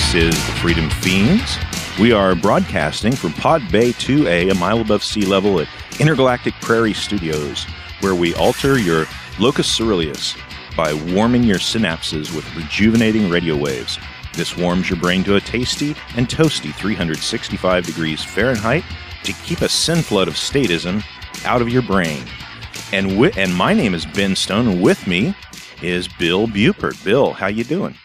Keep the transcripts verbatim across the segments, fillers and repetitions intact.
This is the Freedom Fiends. We are broadcasting from Pod Bay two A, a mile above sea level at Intergalactic Prairie Studios, where we alter your locus ceruleus by warming your synapses with rejuvenating radio waves. This warms your brain to a tasty and toasty three hundred sixty-five degrees Fahrenheit to keep a sin flood of statism out of your brain. And wi- and my name is Ben Stone, and with me is Bill Bupert. Bill, how you doing?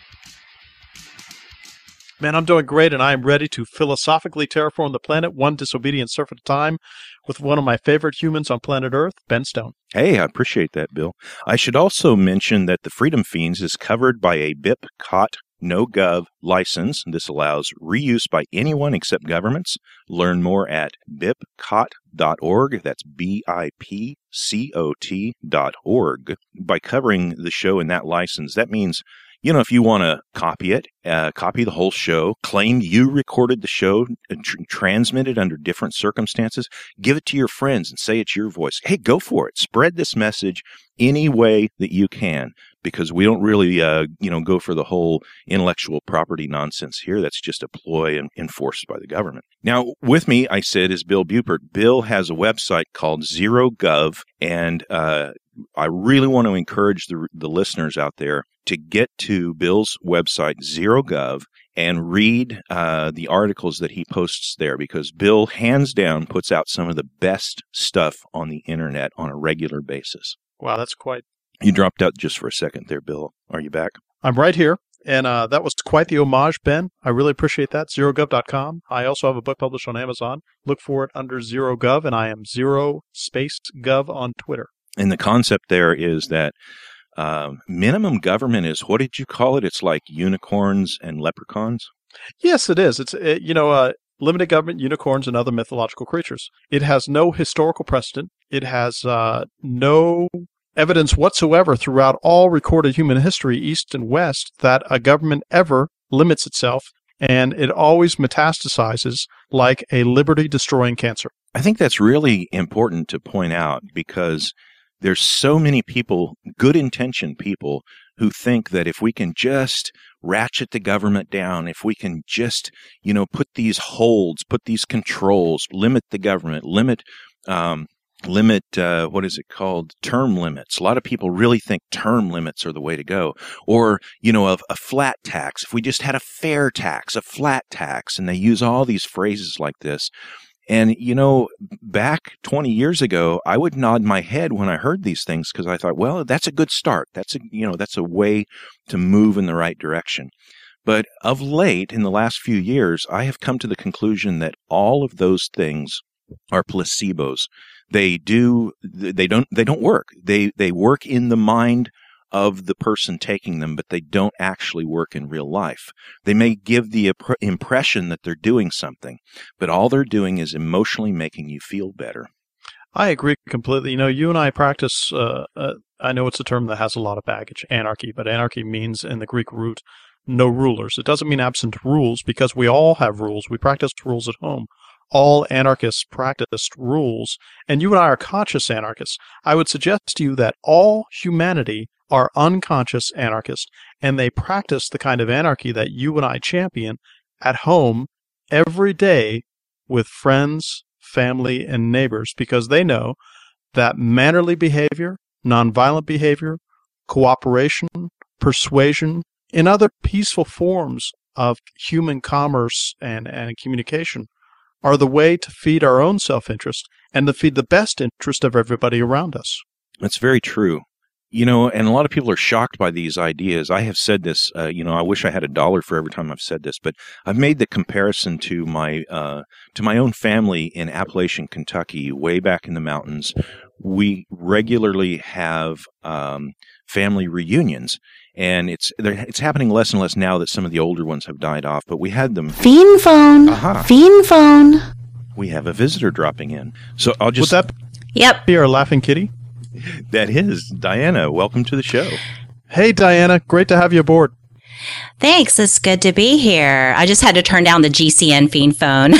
Man, I'm doing great, and I am ready to philosophically terraform the planet one disobedient surf at a time with one of my favorite humans on planet Earth, Ben Stone. Hey, I appreciate that, Bill. I should also mention that the Freedom Fiends is covered by a B I P C O T No Gov license. This allows reuse by anyone except governments. Learn more at bip cot dot org. That's B I P C O T dot org. By covering the show in that license, that means, you know, if you want to copy it, uh, copy the whole show, claim you recorded the show, tr- transmit it under different circumstances, give it to your friends and say it's your voice. Hey, go for it. Spread this message any way that you can, because we don't really, uh, you know, go for the whole intellectual property nonsense here. That's just a ploy and enforced by the government. Now, with me, I said, is Bill Bupert. Bill has a website called Zero Gov, and uh, I really want to encourage the, the listeners out there to get to Bill's website, Zero Gov, and read uh, the articles that he posts there, because Bill, hands down, puts out some of the best stuff on the internet on a regular basis. Wow, that's quite... You dropped out just for a second there, Bill. Are you back? I'm right here, and uh, that was quite the homage, Ben. I really appreciate that. zero gov dot com. I also have a book published on Amazon. Look for it under Zero Gov, and I am Zero Space Gov on Twitter. And the concept there is that uh, minimum government is, what did you call it? It's like unicorns and leprechauns? Yes, it is. It's, it, you know, uh, limited government, unicorns, and other mythological creatures. It has no historical precedent. It has uh, no evidence whatsoever throughout all recorded human history, East and West, that a government ever limits itself, and it always metastasizes like a liberty-destroying cancer. I think that's really important to point out, because there's so many people, good-intentioned people, who think that if we can just ratchet the government down, if we can just, you know, put these holds, put these controls, limit the government, limit, um, limit, uh, what is it called? Term limits. A lot of people really think term limits are the way to go. Or, you know, a, a flat tax. If we just had a fair tax, a flat tax, and they use all these phrases like this. And, you know, back twenty years ago, I would nod my head when I heard these things, because I thought, well, that's a good start. That's a, you know, that's a way to move in the right direction. But of late, in the last few years, I have come to the conclusion that all of those things are placebos. They do, they don't, they don't work. They, they work in the mind of the person taking them, but they don't actually work in real life. They may give the ap- impression that they're doing something, but all they're doing is emotionally making you feel better. I agree completely. You know, you and I practice, uh, uh, I know it's a term that has a lot of baggage, anarchy, but anarchy means in the Greek root, no rulers. It doesn't mean absent rules, because we all have rules. We practice rules at home. All anarchists practiced rules, and you and I are conscious anarchists. I would suggest to you that all humanity are unconscious anarchists, and they practice the kind of anarchy that you and I champion at home every day with friends, family, and neighbors, because they know that mannerly behavior, nonviolent behavior, cooperation, persuasion, and other peaceful forms of human commerce and, and communication are the way to feed our own self-interest and to feed the best interest of everybody around us. That's very true. You know, and a lot of people are shocked by these ideas. I have said this, uh, you know, I wish I had a dollar for every time I've said this, but I've made the comparison to my uh, to my own family in Appalachian, Kentucky, way back in the mountains. We regularly have um, family reunions, and it's it's happening less and less now that some of the older ones have died off, but we had them. Fiend phone. Aha. Fiend phone. We have a visitor dropping in. So I'll just... Would that Yep. be our laughing kitty? That is. Diana, welcome to the show. Hey, Diana. Great to have you aboard. Thanks. It's good to be here. I just had to turn down the G C N Fiend phone.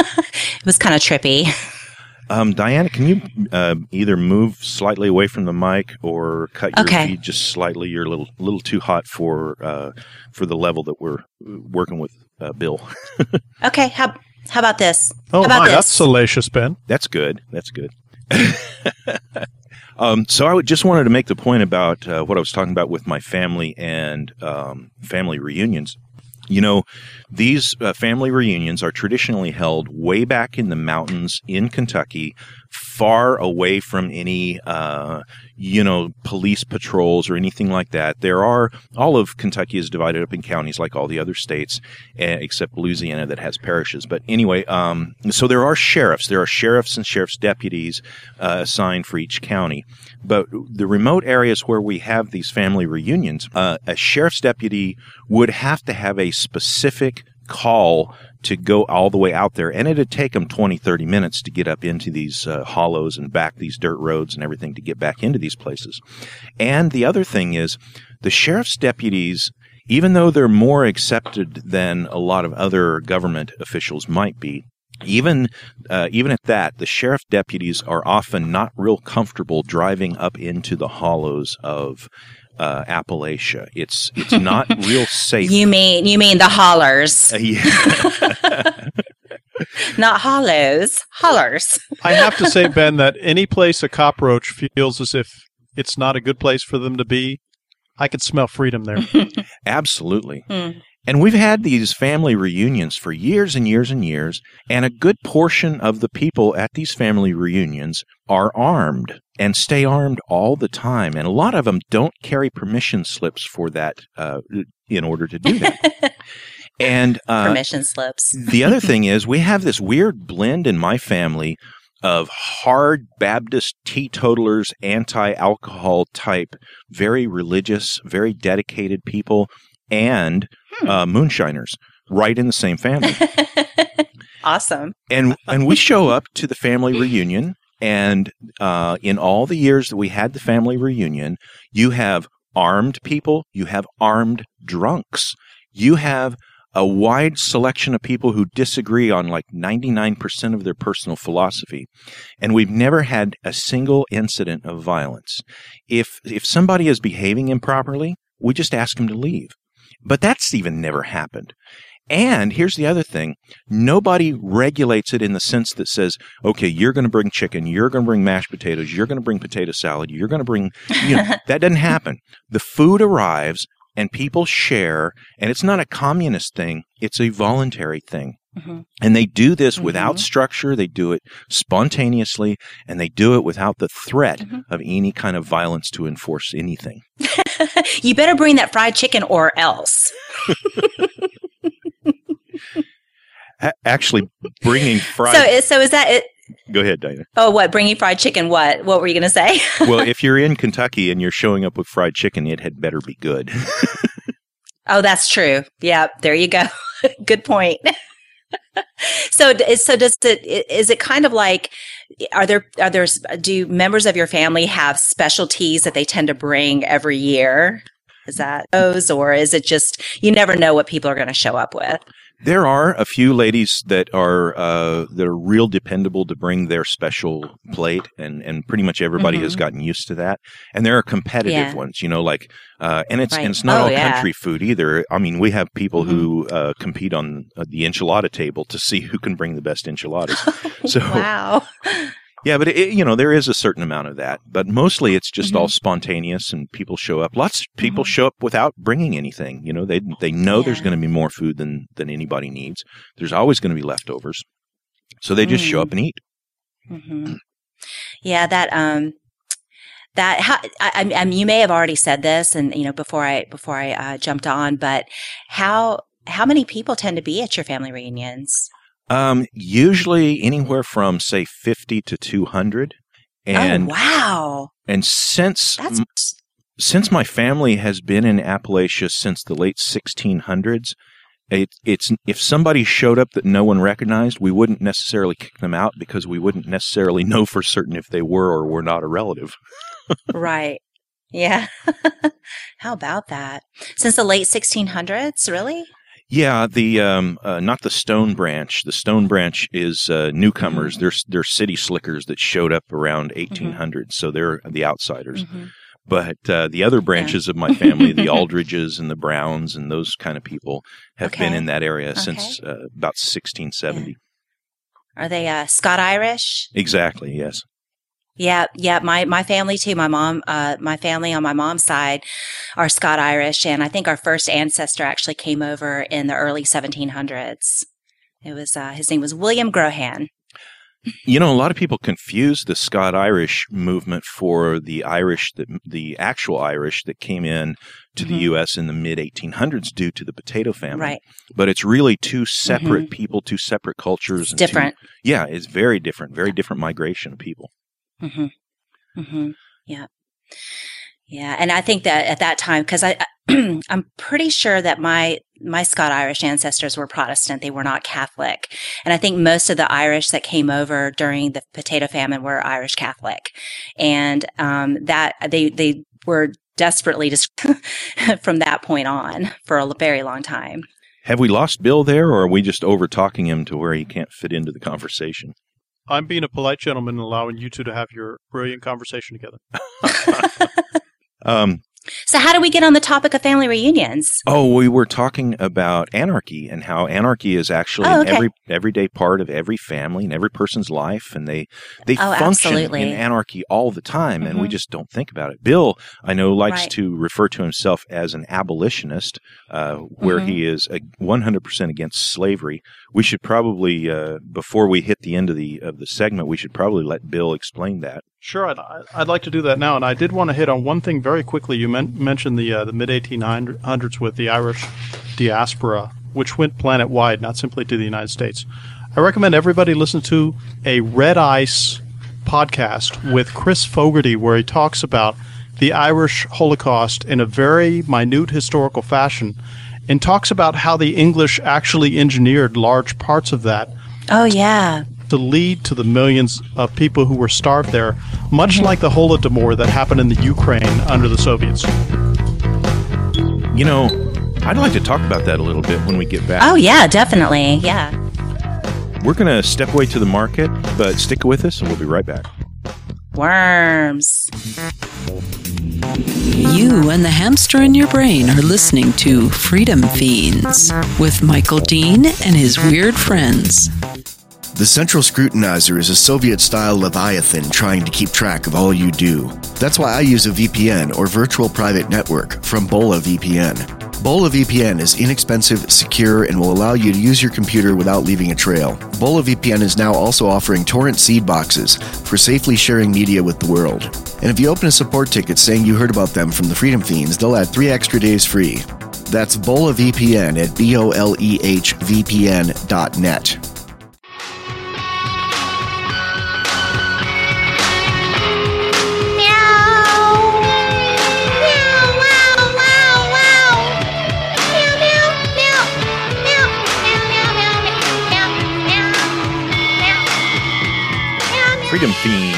It was kind of trippy. Um, Diana, can you uh, either move slightly away from the mic or cut your Okay. feed just slightly? You're a little little too hot for uh, for the level that we're working with uh, Bill. Okay, how how about this? Oh, how about my, this? that's salacious, Ben. That's good. That's good. um, so I would just wanted to make the point about uh, what I was talking about with my family and um, family reunions. You know, these uh, family reunions are traditionally held way back in the mountains in Kentucky, far away from any, uh, you know, police patrols or anything like that. There are, all of Kentucky is divided up in counties like all the other states, uh, except Louisiana that has parishes. But anyway, um, so there are sheriffs. There are sheriffs and sheriff's deputies uh, assigned for each county. But the remote areas where we have these family reunions, uh, a sheriff's deputy would have to have a specific call to go all the way out there. And it'd take them twenty, thirty minutes to get up into these uh, hollows and back these dirt roads and everything to get back into these places. And the other thing is the sheriff's deputies, even though they're more accepted than a lot of other government officials might be, Even uh, even at that, the sheriff deputies are often not real comfortable driving up into the hollows of uh, Appalachia. It's it's not real safe. You mean you mean the hollers? Uh, yeah. Not hollows, hollers. I have to say, Ben, that any place a cockroach feels as if it's not a good place for them to be, I could smell freedom there. Absolutely. Hmm. And we've had these family reunions for years and years and years, and a good portion of the people at these family reunions are armed and stay armed all the time. And a lot of them don't carry permission slips for that uh, in order to do that. And uh, Permission slips. the other thing is we have this weird blend in my family of hard Baptist teetotalers, anti-alcohol type, very religious, very dedicated people, and uh, moonshiners right in the same family. Awesome. And and we show up to the family reunion, and uh, in all the years that we had the family reunion, you have armed people, you have armed drunks, you have a wide selection of people who disagree on like ninety-nine percent of their personal philosophy. And we've never had a single incident of violence. If if somebody is behaving improperly, we just ask them to leave. But that's even never happened. And here's the other thing. Nobody regulates it in the sense that says, okay, you're going to bring chicken, you're going to bring mashed potatoes, you're going to bring potato salad, you're going to bring, you know, that doesn't happen. The food arrives and people share, and it's not a communist thing, it's a voluntary thing. Mm-hmm. And they do this mm-hmm. without structure, they do it spontaneously, and they do it without the threat mm-hmm. of any kind of violence to enforce anything. You better bring that fried chicken or else. Actually, bringing fried... So, so is that it? Go ahead, Diana. Oh, what? Bringing fried chicken, what? What were you going to say? Well, if you're in Kentucky and you're showing up with fried chicken, it had better be good. Oh, that's true. Yeah, there you go. Good point. So, so does it? Is it kind of like? Are there? Are there? Do members of your family have specialties that they tend to bring every year? Is that those, or is it just you never know what people are going to show up with? There are a few ladies that are uh, that are real dependable to bring their special plate, and, and pretty much everybody mm-hmm. has gotten used to that. And there are competitive yeah. ones, you know, like uh, and it's right. and it's not oh, all yeah. country food either. I mean, we have people mm-hmm. who uh, compete on uh, the enchilada table to see who can bring the best enchiladas. So wow. Yeah, but it, you know, there is a certain amount of that, but mostly it's just mm-hmm. all spontaneous, and people show up. Lots of people mm-hmm. show up without bringing anything. You know, they they know yeah. there's going to be more food than than anybody needs. There's always going to be leftovers, so they just mm-hmm. show up and eat. Mm-hmm. Yeah, that um, that how, I, I mean, you may have already said this, and you know, before I before I uh, jumped on, but how how many people tend to be at your family reunions? Um, usually anywhere from say fifty to two hundred. And oh, wow. And since That's... m- since my family has been in Appalachia since the late sixteen hundreds, it, it's if somebody showed up that no one recognized, we wouldn't necessarily kick them out because we wouldn't necessarily know for certain if they were or were not a relative. Right. Yeah. How about that? Since the late sixteen hundreds, really? Yeah, the um, uh, not the Stone Branch. The Stone Branch is uh, newcomers. Mm-hmm. They're they're city slickers that showed up around eighteen hundred, mm-hmm. so they're the outsiders. Mm-hmm. But uh, the other branches yeah. of my family, the Aldridges and the Browns and those kind of people, have okay. been in that area okay. since uh, about sixteen seventy. Yeah. Are they uh, Scott-Irish? Exactly, yes. Yeah, yeah. My my family too. My mom, uh, my family on my mom's side are Scott-Irish, and I think our first ancestor actually came over in the early seventeen hundreds. It was uh, his name was William Grohan. You know, a lot of people confuse the Scott-Irish movement for the Irish, that the actual Irish that came in to mm-hmm. the U S in the mid eighteen hundreds due to the potato famine. Right. But it's really two separate mm-hmm. people, two separate cultures. It's and different. Two, yeah, it's very different, very different migration of people. Mm-hmm. Mm-hmm. Yeah. Yeah. And I think that at that time, because I, I'm pretty sure that my my Scott-Irish ancestors were Protestant. They were not Catholic. And I think most of the Irish that came over during the potato famine were Irish Catholic. And um, that they they were desperately just from that point on for a very long time. Have we lost Bill there, or are we just over-talking him to where he can't fit into the conversation? I'm being a polite gentleman and allowing you two to have your brilliant conversation together. um, so how do we get on the topic of family reunions? Oh, we were talking about anarchy and how anarchy is actually oh, okay. an every everyday part of every family and every person's life, and they they oh, function absolutely. in anarchy all the time, mm-hmm. and we just don't think about it. Bill, I know, likes right. to refer to himself as an abolitionist, uh, where mm-hmm. he is a one hundred percent against slavery. We should probably, uh, before we hit the end of the of the segment, we should probably let Bill explain that. Sure, I'd, I'd like to do that now, and I did want to hit on one thing very quickly. You men- mentioned the uh, the mid eighteen hundreds with the Irish diaspora, which went planet-wide, not simply to the United States. I recommend everybody listen to a Red Ice podcast with Chris Fogarty, where he talks about the Irish Holocaust in a very minute historical fashion, and talks about how the English actually engineered large parts of that. Oh, yeah. To lead to the millions of people who were starved there, much like the Holodomor that happened in the Ukraine under the Soviets. You know, I'd like to talk about that a little bit when we get back. Oh, yeah, definitely. Yeah. We're going to step away to the market, but stick with us and we'll be right back. Worms. You and the hamster in your brain are listening to Freedom Fiends with Michael Dean and his weird friends. The Central Scrutinizer is a Soviet-style Leviathan trying to keep track of all you do. That's why I use a V P N, or Virtual Private Network, from Bola V P N. Bola V P N is inexpensive, secure, and will allow you to use your computer without leaving a trail. Bola V P N is now also offering torrent seed boxes for safely sharing media with the world. And if you open a support ticket saying you heard about them from the Freedom Fiends, they'll add three extra days free. That's Bola V P N at B O L E H V P N dot net. Freedom Fiends.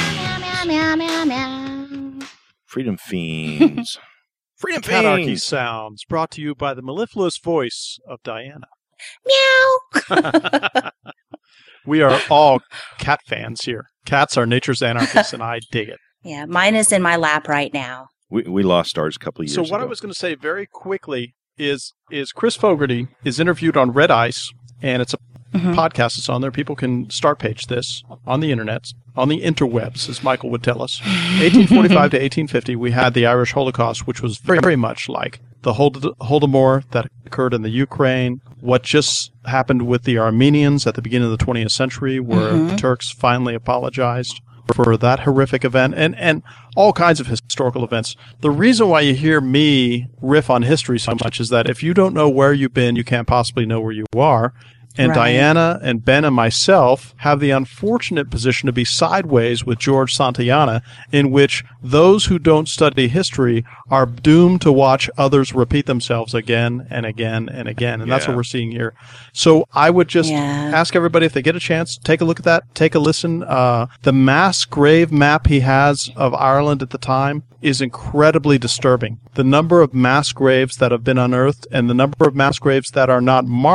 Freedom Fiends. Freedom Fiends. Catarchy Sounds, brought to you by the mellifluous voice of Diana. Meow. We are all cat fans here. Cats are nature's anarchists, and I dig it. Yeah, mine is in my lap right now. We we lost ours a couple of years ago. ago. So what I was going to say very quickly is is Chris Fogarty is interviewed on Red Ice, and it's a mm-hmm. podcast that's on there. People can start page this on the internet, on the interwebs, as Michael would tell us. eighteen forty-five to eighteen fifty, we had the Irish Holocaust, which was very, very much like the Holodomor that occurred in the Ukraine, what just happened with the Armenians at the beginning of the twentieth century, where mm-hmm. the Turks finally apologized for that horrific event, and, and all kinds of historical events. The reason why you hear me riff on history so much is that if you don't know where you've been, you can't possibly know where you are. And right. Diana and Ben and myself have the unfortunate position to be sideways with George Santayana, in which those who don't study history are doomed to watch others repeat themselves again and again and again. And yeah. that's what we're seeing here. So I would just yeah. ask everybody, if they get a chance, take a look at that, take a listen. Uh, the mass grave map he has of Ireland at the time is incredibly disturbing. The number of mass graves that have been unearthed and the number of mass graves that are not marked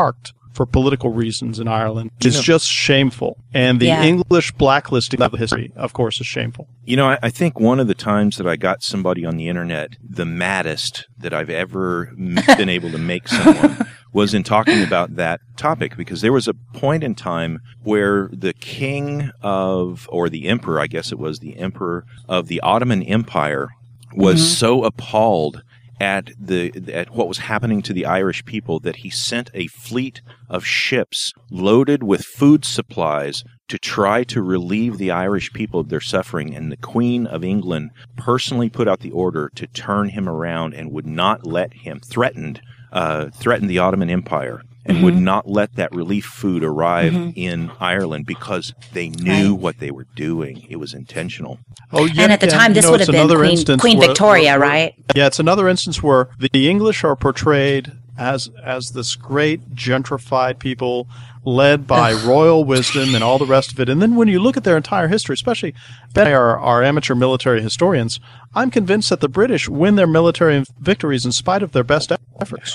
for political reasons in Ireland is know, just shameful. And the Yeah. English blacklisting of history, of course, is shameful. You know, I, I think one of the times that I got somebody on the internet, the maddest that I've ever m- been able to make someone, was in talking about that topic, because there was a point in time where the king of, or the emperor, I guess it was the emperor of the Ottoman Empire, was mm-hmm. so appalled at the at what was happening to the Irish people that he sent a fleet of ships loaded with food supplies to try to relieve the Irish people of their suffering. And the Queen of England personally put out the order to turn him around and would not let him, threatened, uh, threatened the Ottoman Empire, and mm-hmm. would not let that relief food arrive mm-hmm. in Ireland, because they knew right. what they were doing. It was intentional. Oh, yeah, and at the again, time, this you know, would have been Queen, Queen where, Victoria, where, where, right? Yeah, it's another instance where the English are portrayed as as this great gentrified people led by royal wisdom and all the rest of it. And then when you look at their entire history, especially our, our amateur military historians, I'm convinced that the British win their military victories in spite of their best efforts.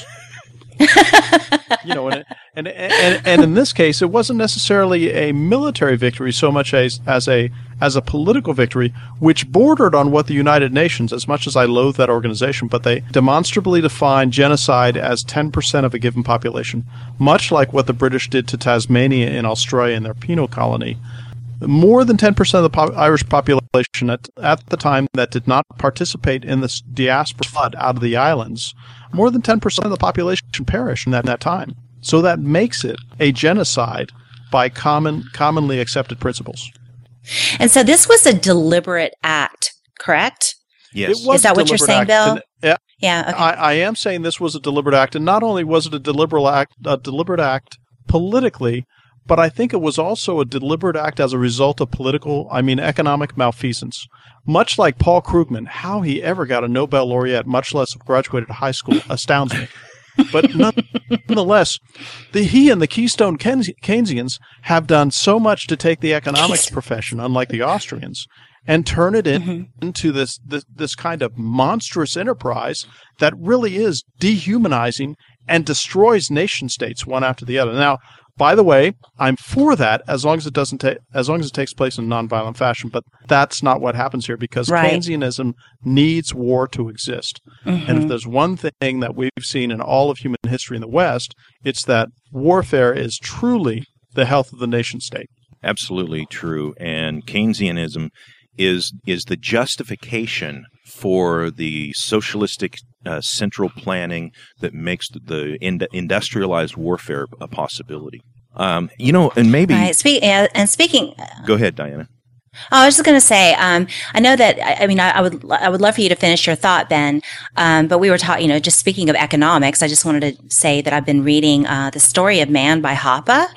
you know, and, and and and in this case, it wasn't necessarily a military victory so much as as a as a political victory, which bordered on what the United Nations, as much as I loathe that organization, but they demonstrably defined genocide as ten percent of a given population, much like what the British did to Tasmania in Australia in their penal colony. More than ten percent of the po- Irish population at, at the time that did not participate in this diaspora flood out of the islands, more than ten percent of the population perished in that, in that time. So that makes it a genocide by common, commonly accepted principles. And so this was a deliberate act, correct? Yes. Is that what you're saying, act. Bill? And, yeah. Yeah. Okay. I, I am saying this was a deliberate act, and not only was it a deliberate act, a deliberate act politically, but I think it was also a deliberate act as a result of political, I mean, economic malfeasance. Much like Paul Krugman, how he ever got a Nobel laureate, much less graduated high school, astounds me. But nonetheless, the, he and the Keystone Keynesians have done so much to take the economics profession, unlike the Austrians, and turn it in, mm-hmm. into this, this this kind of monstrous enterprise that really is dehumanizing and destroys nation states one after the other. Now, by the way, I'm for that as long as it doesn't take as long as it takes place in a nonviolent fashion. But that's not what happens here, because right. Keynesianism needs war to exist. Mm-hmm. And if there's one thing that we've seen in all of human history in the West, it's that warfare is truly the health of the nation state. Absolutely true. And Keynesianism is is the justification for the socialistic uh, central planning that makes the, the ind- industrialized warfare a possibility. Um, you know, and maybe... Right. Spe- and speaking... Go ahead, Diana. Oh, I was just going to say, um, I know that, I mean, I, I would I would love for you to finish your thought, Ben, um, but we were talking, you know, just speaking of economics, I just wanted to say that I've been reading uh, The Story of Man by Hoppe.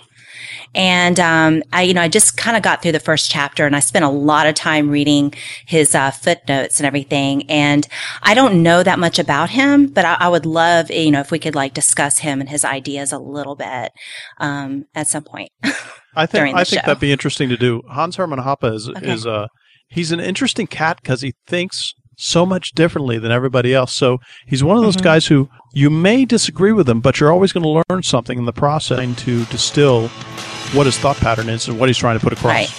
And, um, I, you know, I just kind of got through the first chapter, and I spent a lot of time reading his, uh, footnotes and everything. And I don't know that much about him, but I, I would love, you know, if we could like discuss him and his ideas a little bit, um, at some point. I think, I think show. that'd be interesting to do. Hans Hermann Hoppe is, okay. is, uh, he's an interesting cat because he thinks so much differently than everybody else. So he's one of those mm-hmm. guys who you may disagree with him, but you're always going to learn something in the process to distill what his thought pattern is and what he's trying to put across. Right.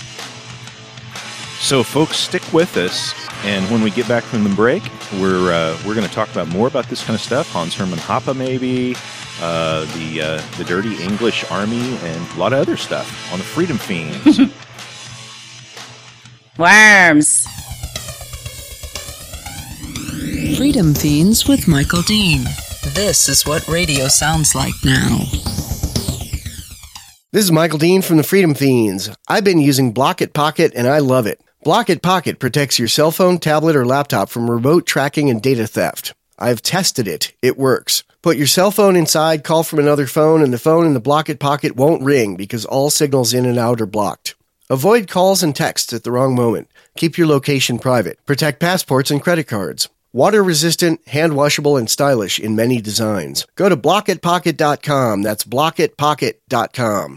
So, folks, stick with us, and when we get back from the break, we're uh, we're going to talk about more about this kind of stuff. Hans Hermann Hoppe, maybe uh, the uh, the dirty English army, and a lot of other stuff on the Freedom Fiends. Worms. Freedom Fiends with Michael Dean. This is what radio sounds like now. This is Michael Dean from the Freedom Fiends. I've been using Blockit Pocket, and I love it. Blockit Pocket protects your cell phone, tablet, or laptop from remote tracking and data theft. I've tested it. It works. Put your cell phone inside, call from another phone, and the phone in the Blockit Pocket won't ring because all signals in and out are blocked. Avoid calls and texts at the wrong moment. Keep your location private. Protect passports and credit cards. Water-resistant, hand-washable, and stylish in many designs. Go to block it pocket dot com. That's block it pocket dot com.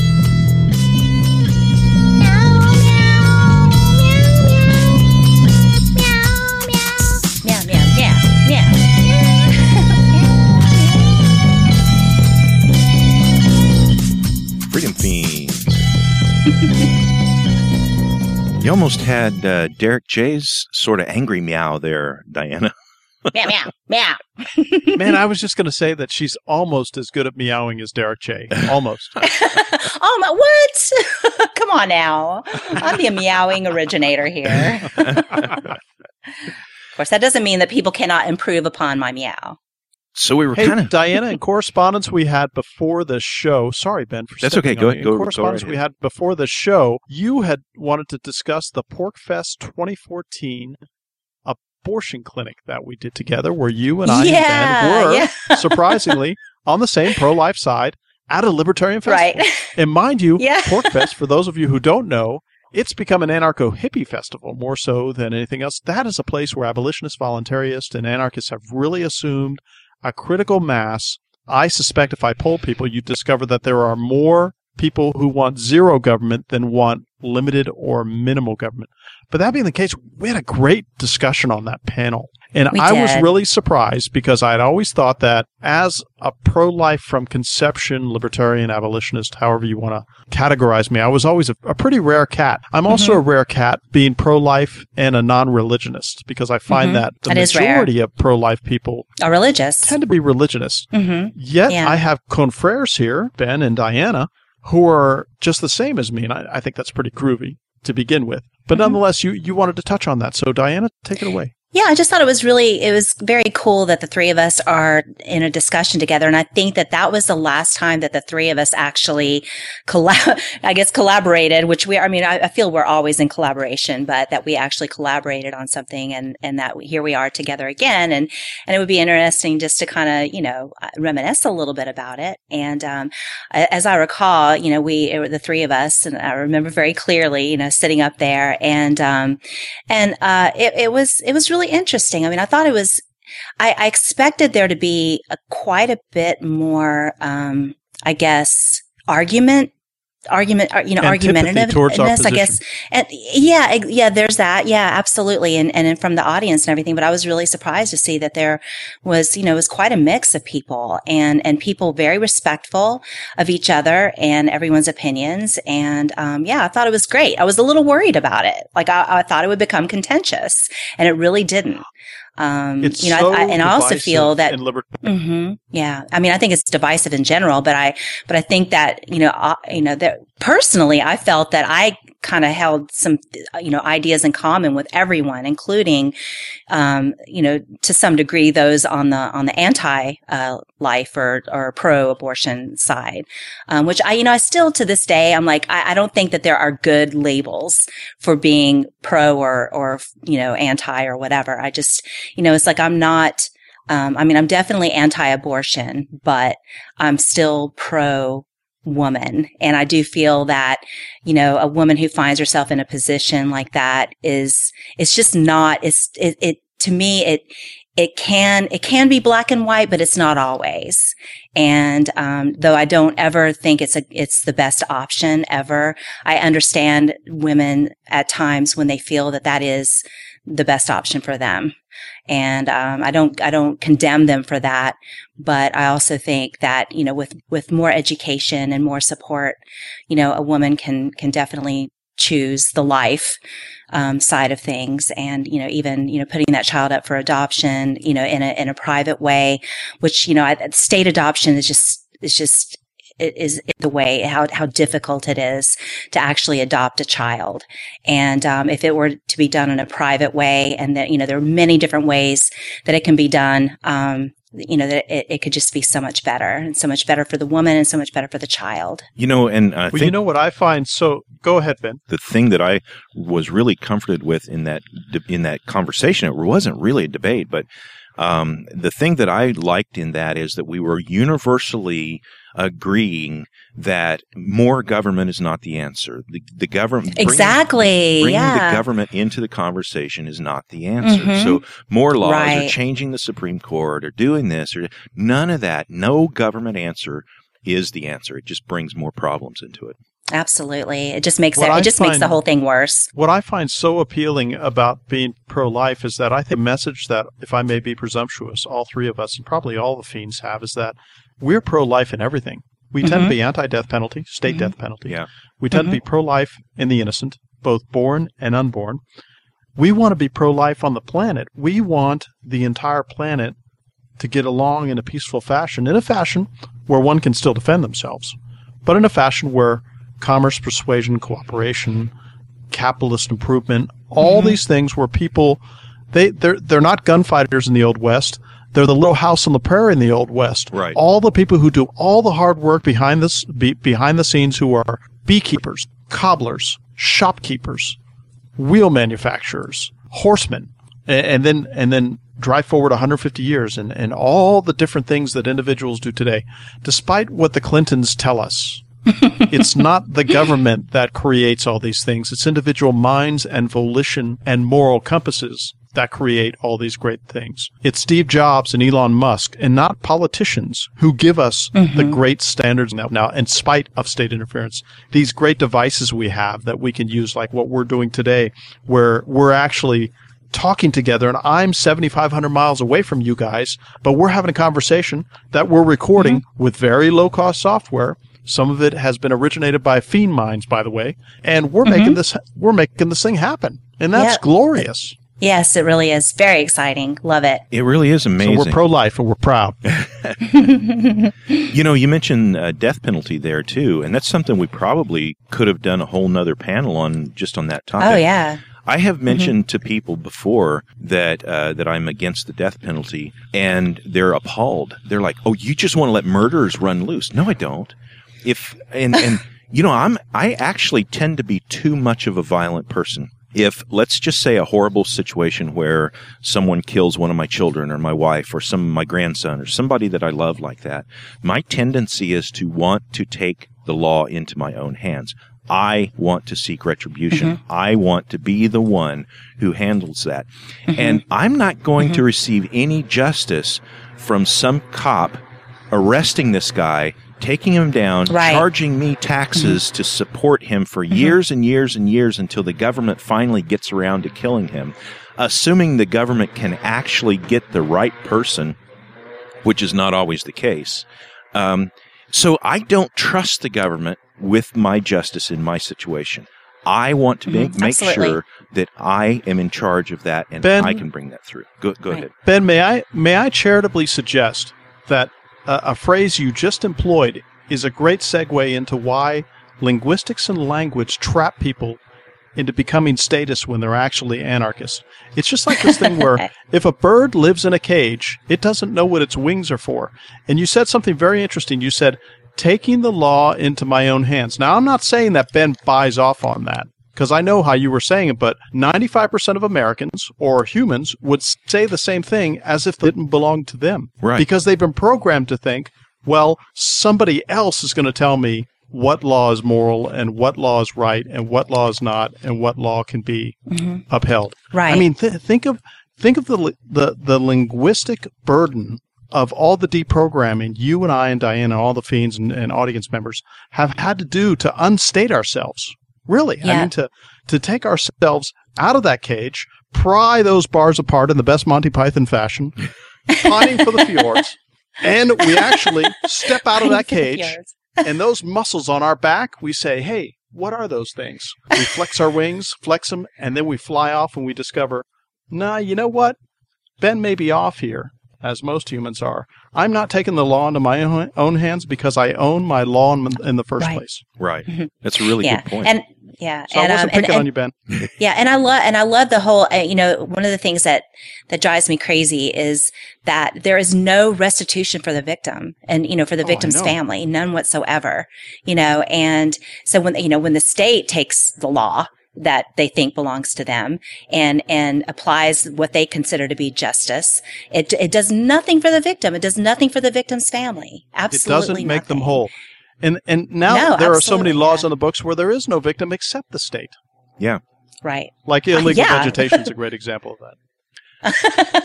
Meow, meow, meow, meow. You almost had uh, Derek J's sort of angry meow there, Diana. Meow, meow, meow. Man, I was just going to say that she's almost as good at meowing as Derek J. Almost. Oh, my, what? Come on now. I'm the meowing originator here. Of course, that doesn't mean that people cannot improve upon my meow. So we were Hey, kind of Diana, in correspondence we had before the show, sorry, Ben, for That's stepping okay. Go on ahead. you. Go- In go correspondence right we ahead. had before the show, you had wanted to discuss the PorkFest twenty fourteen abortion clinic that we did together, where you and I Yeah, and Ben were, yeah. surprisingly, on the same pro-life side at a libertarian festival. Right. And mind you, Yeah. PorkFest, for those of you who don't know, it's become an anarcho-hippie festival more so than anything else. That is a place where abolitionists, voluntarists, and anarchists have really assumed a critical mass. I suspect if I poll people, you'd discover that there are more people who want zero government than want limited or minimal government. But that being the case, we had a great discussion on that panel. And We I was did. really surprised because I had always thought that as a pro-life from conception, libertarian, abolitionist, however you want to categorize me, I was always a, a pretty rare cat. I'm also Mm-hmm. a rare cat being pro-life and a non-religionist because I find Mhm. that the That is rare. majority of pro-life people A religious. tend to be religionists. Mm-hmm. Yet Yeah. I have confreres here, Ben and Diana, who are just the same as me, and I, I think that's pretty groovy to begin with. But Mhm. nonetheless, you, you wanted to touch on that. So, Diana, take it away. Yeah, I just thought it was really, it was very cool that the three of us are in a discussion together. And I think that that was the last time that the three of us actually collab, I guess collaborated, which we, I mean, I, I feel we're always in collaboration, but that we actually collaborated on something and, and that we, here we are together again. And, and it would be interesting just to kind of, you know, reminisce a little bit about it. And, um, as I recall, you know, we, it were the three of us, and I remember very clearly, you know, sitting up there and, um, and, uh, it, it was, it was really interesting. I mean, I thought it was, I, I expected there to be a, quite a bit more, um, I guess, argument, argument, you know, Antipathy towards our argumentativeness, I guess. And yeah, ex- yeah, there's that. Yeah, absolutely. And, and from the audience and everything. But I was really surprised to see that there was, you know, it was quite a mix of people and, and people very respectful of each other and everyone's opinions. And, um, yeah, I thought it was great. I was a little worried about it. Like I, I thought it would become contentious and it really didn't. Um, It's you know, so I, and I also divisive feel that, in liber- hmm yeah, I mean, I think it's divisive in general, but I, but I think that, you know, uh, you know, that personally, I felt that I kind of held some, you know, ideas in common with everyone, including, um, you know, to some degree, those on the, on the anti, uh, life or, or pro-abortion side, um, which I, you know, I still to this day, I'm like, I, I don't think that there are good labels for being pro or, or, you know, anti or whatever. I just, you know, it's like, I'm not, um, I mean, I'm definitely anti-abortion, but I'm still pro woman. And I do feel that, you know, a woman who finds herself in a position like that is, it's just not, it's, it, it, to me, it, it can, it can be black and white, but it's not always. And, um, though I don't ever think it's a, it's the best option ever, I understand women at times when they feel that that is the best option for them. And, um, I don't, I don't condemn them for that. But I also think that, you know, with, with more education and more support, you know, a woman can, can definitely choose the life, um, side of things. And, you know, even, you know, putting that child up for adoption, you know, in a, in a private way, which, you know, I, state adoption is just, is just, it is the way how how difficult it is to actually adopt a child, and um, if it were to be done in a private way, and that you know there are many different ways that it can be done, um, you know that it, it could just be so much better, and so much better for the woman, and so much better for the child. You know, and I well, think you know what I find so. Go ahead, Ben. the thing that I was really comforted with in that in that conversation, it wasn't really a debate, but um, the thing that I liked in that is that we were universally agreeing that more government is not the answer. The, the government bringing- Exactly. Bringing yeah. the government into the conversation is not the answer. Mhm. So more laws Right. or changing the Supreme Court or doing this or none of that. No government answer is the answer. It just brings more problems into it. Absolutely. It just makes What it, I it just makes the find- whole thing worse. What I find so appealing about being pro-life is that I think the message that, if I may be presumptuous, all three of us and probably all the fiends have is that we're pro-life in everything. We Mm-hmm. tend to be anti-death penalty, state Mhm. death penalty. Yeah. We tend Mhm. to be pro-life in the innocent, both born and unborn. We want to be pro-life on the planet. We want the entire planet to get along in a peaceful fashion, in a fashion where one can still defend themselves, but in a fashion where commerce, persuasion, cooperation, capitalist improvement, all Mhm. these things where people, they, they're, they're not gunfighters in the Old West. They're the little house on the prairie in the Old West. Right. All the people who do all the hard work behind this, be, behind the scenes, who are beekeepers, cobblers, shopkeepers, wheel manufacturers, horsemen, and, and then and then drive forward one hundred fifty years, and, and all the different things that individuals do today. Despite what the Clintons tell us, it's not the government that creates all these things. It's individual minds and volition and moral compasses that create all these great things. It's Steve Jobs and Elon Musk, and not politicians, who give us Mm-hmm. the great standards now, now, in spite of state interference. These great devices we have that we can use, like what we're doing today, where we're actually talking together, and I'm seventy-five hundred miles away from you guys, but we're having a conversation that we're recording Mm-hmm. with very low-cost software. Some of it has been originated by fiend minds, by the way, and we're Mm-hmm. making this we're making this thing happen, and that's Yep. glorious. Yes, it really is. Very exciting. Love it. It really is amazing. So we're pro-life and we're proud. You know, you mentioned uh, death penalty there too, and that's something we probably could have done a whole nother panel on, just on that topic. Oh, yeah. I have mentioned to people before that uh, that I'm against the death penalty, and they're appalled. They're like, "Oh, you just want to let murderers run loose?" No, I don't. If and and you know, I'm I actually tend to be too much of a violent person. If, let's just say, a horrible situation where someone kills one of my children or my wife or some of my grandson or somebody that I love like that, my tendency is to want to take the law into my own hands. I want to seek retribution. Mm-hmm. I want to be the one who handles that. Mm-hmm. And I'm not going to receive any justice from some cop arresting this guy, taking him down, Right. charging me taxes Mm-hmm. to support him for years and years and years until the government finally gets around to killing him, assuming the government can actually get the right person, which is not always the case. Um, so I don't trust the government with my justice in my situation. I want to make, Mhm. make Absolutely. sure that I am in charge of that and Ben- I can bring that through. Go, go Right. ahead. Ben, may I may I charitably suggest that uh, a phrase you just employed is a great segue into why linguistics and language trap people into becoming statists when they're actually anarchists. It's just like this thing where if a bird lives in a cage, it doesn't know what its wings are for. And you said something very interesting. You said, taking the law into my own hands. Now, I'm not saying that Ben buys off on that, because I know how you were saying it, but ninety-five percent of Americans or humans would say the same thing as if it didn't belong to them. Right. Because they've been programmed to think, well, somebody else is going to tell me what law is moral and what law is right and what law is not and what law can be upheld. Right. I mean, th- think of think of the, li- the the linguistic burden of all the deprogramming you and I and Diana, all the fiends and, and audience members have had to do to unstate ourselves. Really, I Yeah. mean, to to take ourselves out of that cage, pry those bars apart in the best Monty Python fashion, pining for the fjords, and we actually step out of that cage, and those muscles on our back, we say, hey, what are those things? We flex our wings, flex them, and then we fly off and we discover, nah, you know what? Ben may be off here, as most humans are. I'm not taking the law into my own, own hands because I own my law in, in the first Right. place. Right. That's a really yeah. good point. And yeah, So and I um, wasn't and, picking and on you, Ben. yeah, and I love and I love the whole. Uh, you know, one of the things that that drives me crazy is that there is no restitution for the victim, and you know, for the Oh, I victim's know. family, none whatsoever. You know, and so when you know when the state takes the law that they think belongs to them and and applies what they consider to be justice, it it does nothing for the victim. It does nothing for the victim's family. It Absolutely, doesn't make them nothing. whole. And and now No, there are so many absolutely, laws yeah. on the books where there is no victim except the state. yeah. Right. Like illegal yeah. vegetation is a great example of that.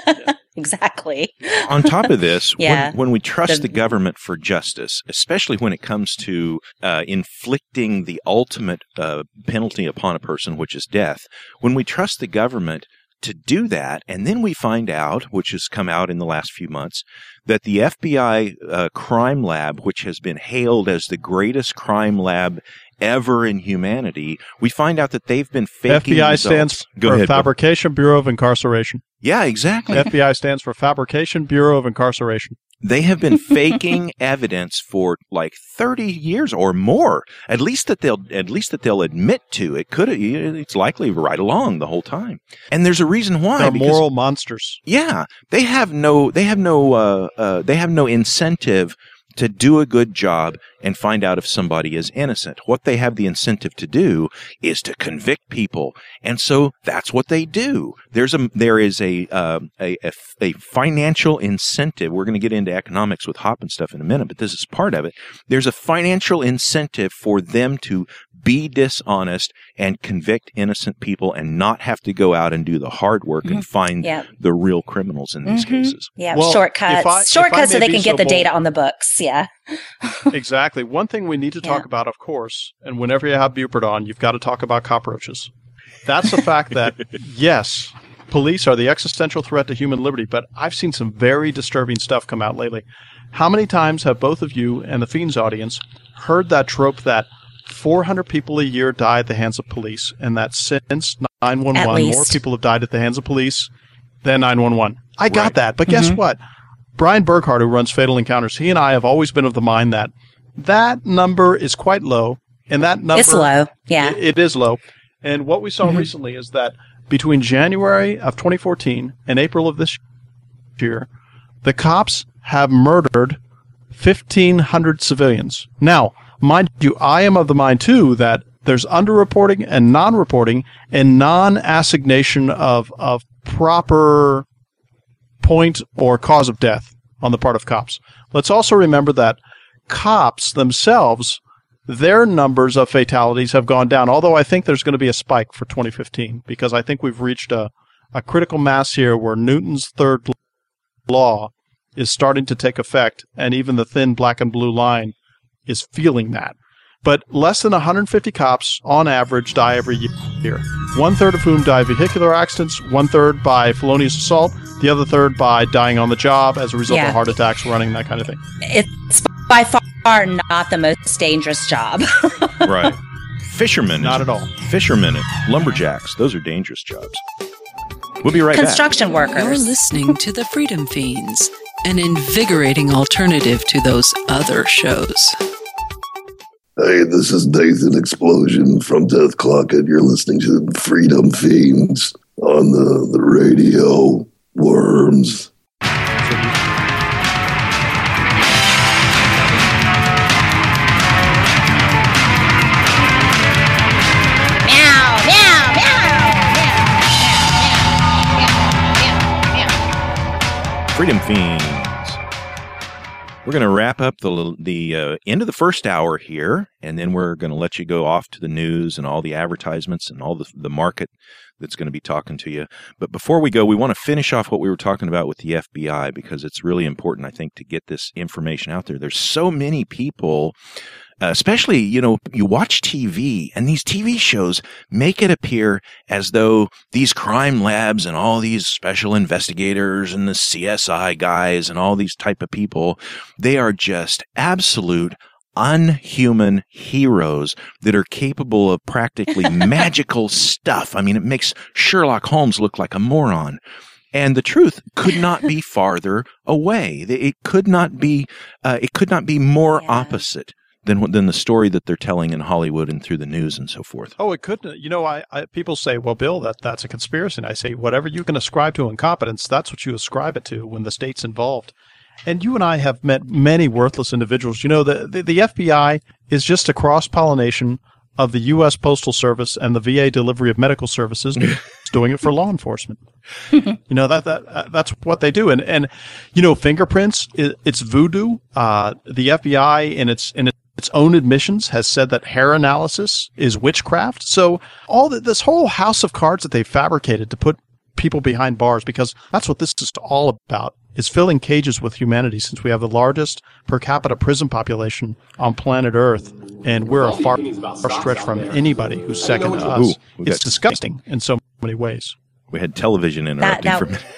Exactly. On top of this, Yeah. when, when we trust The- the government for justice, especially when it comes to uh, inflicting the ultimate uh, penalty upon a person, which is death, when we trust the government to do that. And then we find out, which has come out in the last few months, that the F B I uh, crime lab, which has been hailed as the greatest crime lab ever in humanity, we find out that they've been faking F B I results. stands Go for ahead, Fabrication Bureau of Incarceration. Yeah, exactly. F B I stands for Fabrication Bureau of Incarceration. They have been faking evidence for like thirty years or more. At least that they'll at least that they'll admit to. It could it's likely right along the whole time. And there's a reason why. They're because, moral monsters. Yeah, they have no they have no uh, uh, they have no incentive to do a good job and find out if somebody is innocent. What they have the incentive to do is to convict people, and so that's what they do. There's a there is a uh, a, a a financial incentive. We're going to get into economics with Hop and stuff in a minute, but this is part of it. There's a financial incentive for them to be dishonest and convict innocent people and not have to go out and do the hard work mm-hmm. and find yep. the real criminals in these mm-hmm. cases. Yeah, well, shortcuts. If I, shortcuts if I so they can so get the bold. data on the books. Yeah. Exactly. One thing we need to talk yeah. about, of course, and whenever you have Buford on, you've got to talk about cockroaches. That's the fact that, yes, police are the existential threat to human liberty, but I've seen some very disturbing stuff come out lately. How many times have both of you and the Fiends audience heard that trope that four hundred people a year die at the hands of police, and that since nine one one, more people have died at the hands of police than nine one one? I got right. that, but mm-hmm. guess what? Brian Burkhardt, who runs Fatal Encounters, he and I have always been of the mind that that number is quite low, and that number it's low. Yeah, it, it is low. And what we saw mm-hmm. recently is that between January of twenty fourteen and April of this year, the cops have murdered fifteen hundred civilians. Now, mind you, I am of the mind too that there's underreporting and non-reporting and non-assignation of of proper point or cause of death on the part of cops. Let's also remember that cops themselves, their numbers of fatalities have gone down, although I think there's going to be a spike for twenty fifteen because I think we've reached a, a critical mass here where Newton's third law is starting to take effect, and even the thin black and blue line is feeling that. But less than one hundred fifty cops, on average, die every year. One-third of whom die vehicular accidents, one-third by felonious assault, the other third by dying on the job as a result yeah. of heart attacks, running, that kind of thing. It's by far not the most dangerous job. Right. Fishermen. Not at all. Fishermen, lumberjacks, those are dangerous jobs. We'll be right Construction back. Construction You're workers. listening to The Freedom Fiends, an invigorating alternative to those other shows. Hey, this is Nathan Explosion from Death Clock, and you're listening to Freedom Fiends on the, the radio. Worms. Freedom Fiends. We're going to wrap up the the uh, end of the first hour here, and then we're going to let you go off to the news and all the advertisements and all the the market that's going to be talking to you. But before we go, we want to finish off what we were talking about with the F B I, because it's really important, I think, to get this information out there. There's so many people, uh, especially, you know, you watch T V, and these T V shows make it appear as though these crime labs and all these special investigators and the C S I guys and all these type of people, they are just absolute unhuman heroes that are capable of practically magical stuff. I mean, it makes Sherlock Holmes look like a moron. And the truth could not be farther away. It could not be. Uh, it could not be more yeah. opposite than than the story that they're telling in Hollywood and through the news and so forth. Oh, it couldn't. You know, I, I people say, "Well, Bill, that that's a conspiracy." And I say, whatever you can ascribe to incompetence, that's what you ascribe it to when the state's involved. And you and I have met many worthless individuals. You know, the, the, the F B I is just a cross-pollination of the U S Postal Service and the V A delivery of medical services, doing it for law enforcement. You know, that that uh, that's what they do. And, and you know, fingerprints, it, it's voodoo. Uh, the F B I, in its in its own admissions, has said that hair analysis is witchcraft. So all the, this whole house of cards that they fabricated to put people behind bars, because that's what this is all about, is filling cages with humanity, since we have the largest per capita prison population on planet Earth, and we're a far, far stretch from anybody who's second to us. Ooh, it's disgusting in so many ways. We had television interrupting that, for a minute.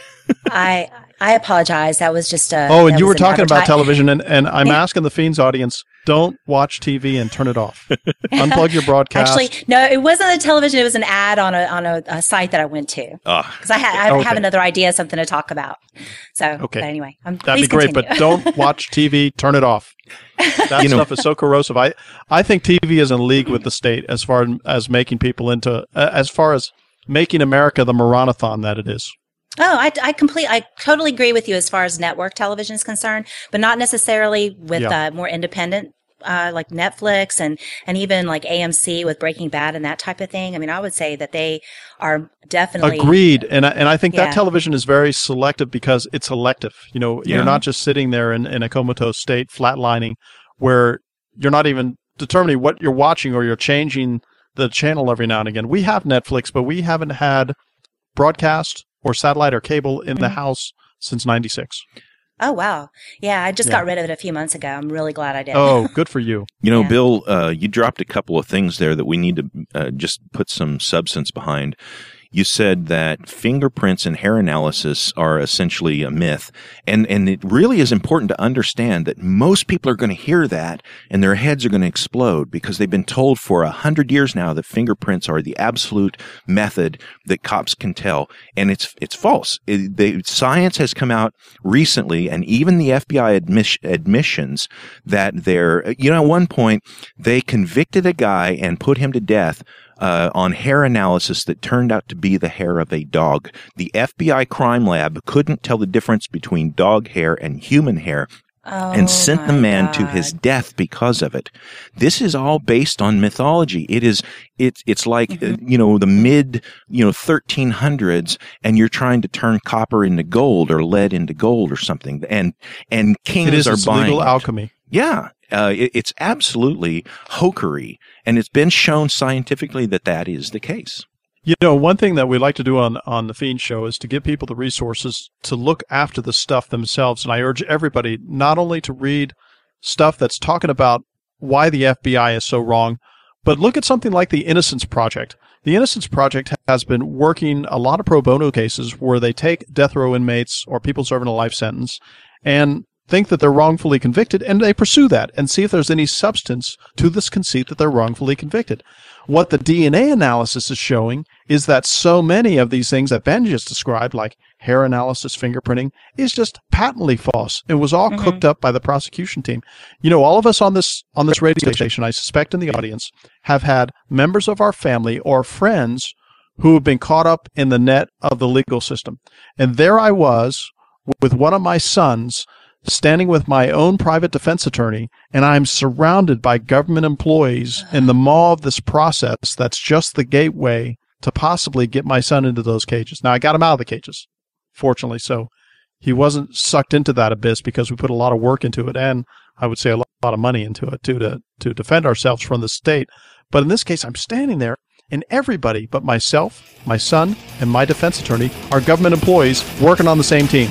I I apologize. That was just a. Oh, and you were an talking about adverti- television, and, and I'm asking the Fiends audience, don't watch T V and turn it off. Unplug your broadcast. Actually, no, it wasn't the television. It was an ad on a on a, a site that I went to because Oh, I had I Okay. have another idea, something to talk about. So, Okay. but anyway, um, That'd be please great, continue. but don't watch T V. Turn it off. That You know- stuff is so corrosive. I, I think T V is in league with the state as far as making people into, uh, as far as making America the marathon that it is. Oh, I, I completely, I totally agree with you as far as network television is concerned, but not necessarily with Yeah. uh, more independent, uh, like Netflix and, and even like A M C with Breaking Bad and that type of thing. I mean, I would say that they are definitely Agreed, and I, and I think Yeah. that television is very selective because it's elective. You know, Yeah. you're not just sitting there in, in a comatose state, flatlining, where you're not even determining what you're watching or you're changing the channel every now and again. We have Netflix, but we haven't had broadcast or satellite or cable in the Mhm. house since ninety-six. Oh, wow. Yeah, I just Yeah. got rid of it a few months ago. I'm really glad I did. Oh, good for you. You know, Yeah. Bill, uh, you dropped a couple of things there that we need to uh, just put some substance behind. You said that fingerprints and hair analysis are essentially a myth. And, and it really is important to understand that most people are going to hear that and their heads are going to explode because they've been told for a hundred years now that fingerprints are the absolute method that cops can tell. And it's, it's false. It, they, science has come out recently, and even the F B I admis, admissions that they're, you know, at one point they convicted a guy and put him to death Uh, on hair analysis that turned out to be the hair of a dog. The F B I crime lab couldn't tell the difference between dog hair and human hair Oh, and sent the my man to his God. death because of it. This is all based on mythology. It is, it's, it's like, Mhm. uh, you know, the mid, you know, thirteen hundreds and you're trying to turn copper into gold or lead into gold or something. And, and kings It is are it's buying legal it. alchemy. Yeah. Uh, it, it's absolutely hokery. And it's been shown scientifically that that is the case. You know, one thing that we like to do on, on the Fiend Show is to give people the resources to look after the stuff themselves. And I urge everybody not only to read stuff that's talking about why the F B I is so wrong, but look at something like the Innocence Project. The Innocence Project has been working a lot of pro bono cases where they take death row inmates or people serving a life sentence and think that they're wrongfully convicted, and they pursue that and see if there's any substance to this conceit that they're wrongfully convicted. What the D N A analysis is showing is that so many of these things that Ben just described, like hair analysis, fingerprinting, is just patently false. It was all Mhm. cooked up by the prosecution team. You know, all of us on this on this radio station, I suspect in the audience, have had members of our family or friends who have been caught up in the net of the legal system. And there I was with one of my sons standing with my own private defense attorney, and I'm surrounded by government employees in the maw of this process that's just the gateway to possibly get my son into those cages. Now, I got him out of the cages, fortunately, so he wasn't sucked into that abyss because we put a lot of work into it, and I would say a lot, lot of money into it, too, to, to defend ourselves from the state. But in this case, I'm standing there, and everybody but myself, my son, and my defense attorney are government employees working on the same team.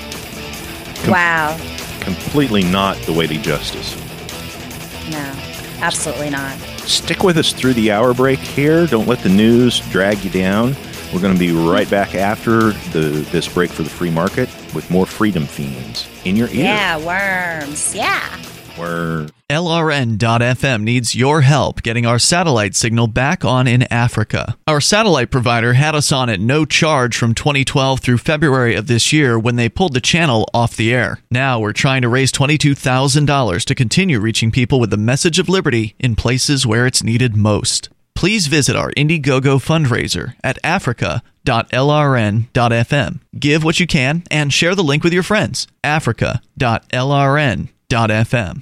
Wow. Completely not the way to justice. No, absolutely not. Stick with us through the hour break here. Don't let the news drag you down. We're going to be right back after the this break for the free market with more Freedom Fiends in your ear. Yeah, worms. Yeah. We're L R N dot F M needs your help getting our satellite signal back on in Africa. Our satellite provider had us on at no charge from twenty twelve through February of this year when they pulled the channel off the air. Now we're trying to raise twenty-two thousand dollars to continue reaching people with the message of liberty in places where it's needed most. Please visit our Indiegogo fundraiser at africa dot L R N dot F M. Give what you can and share the link with your friends. africa dot L R N dot F M.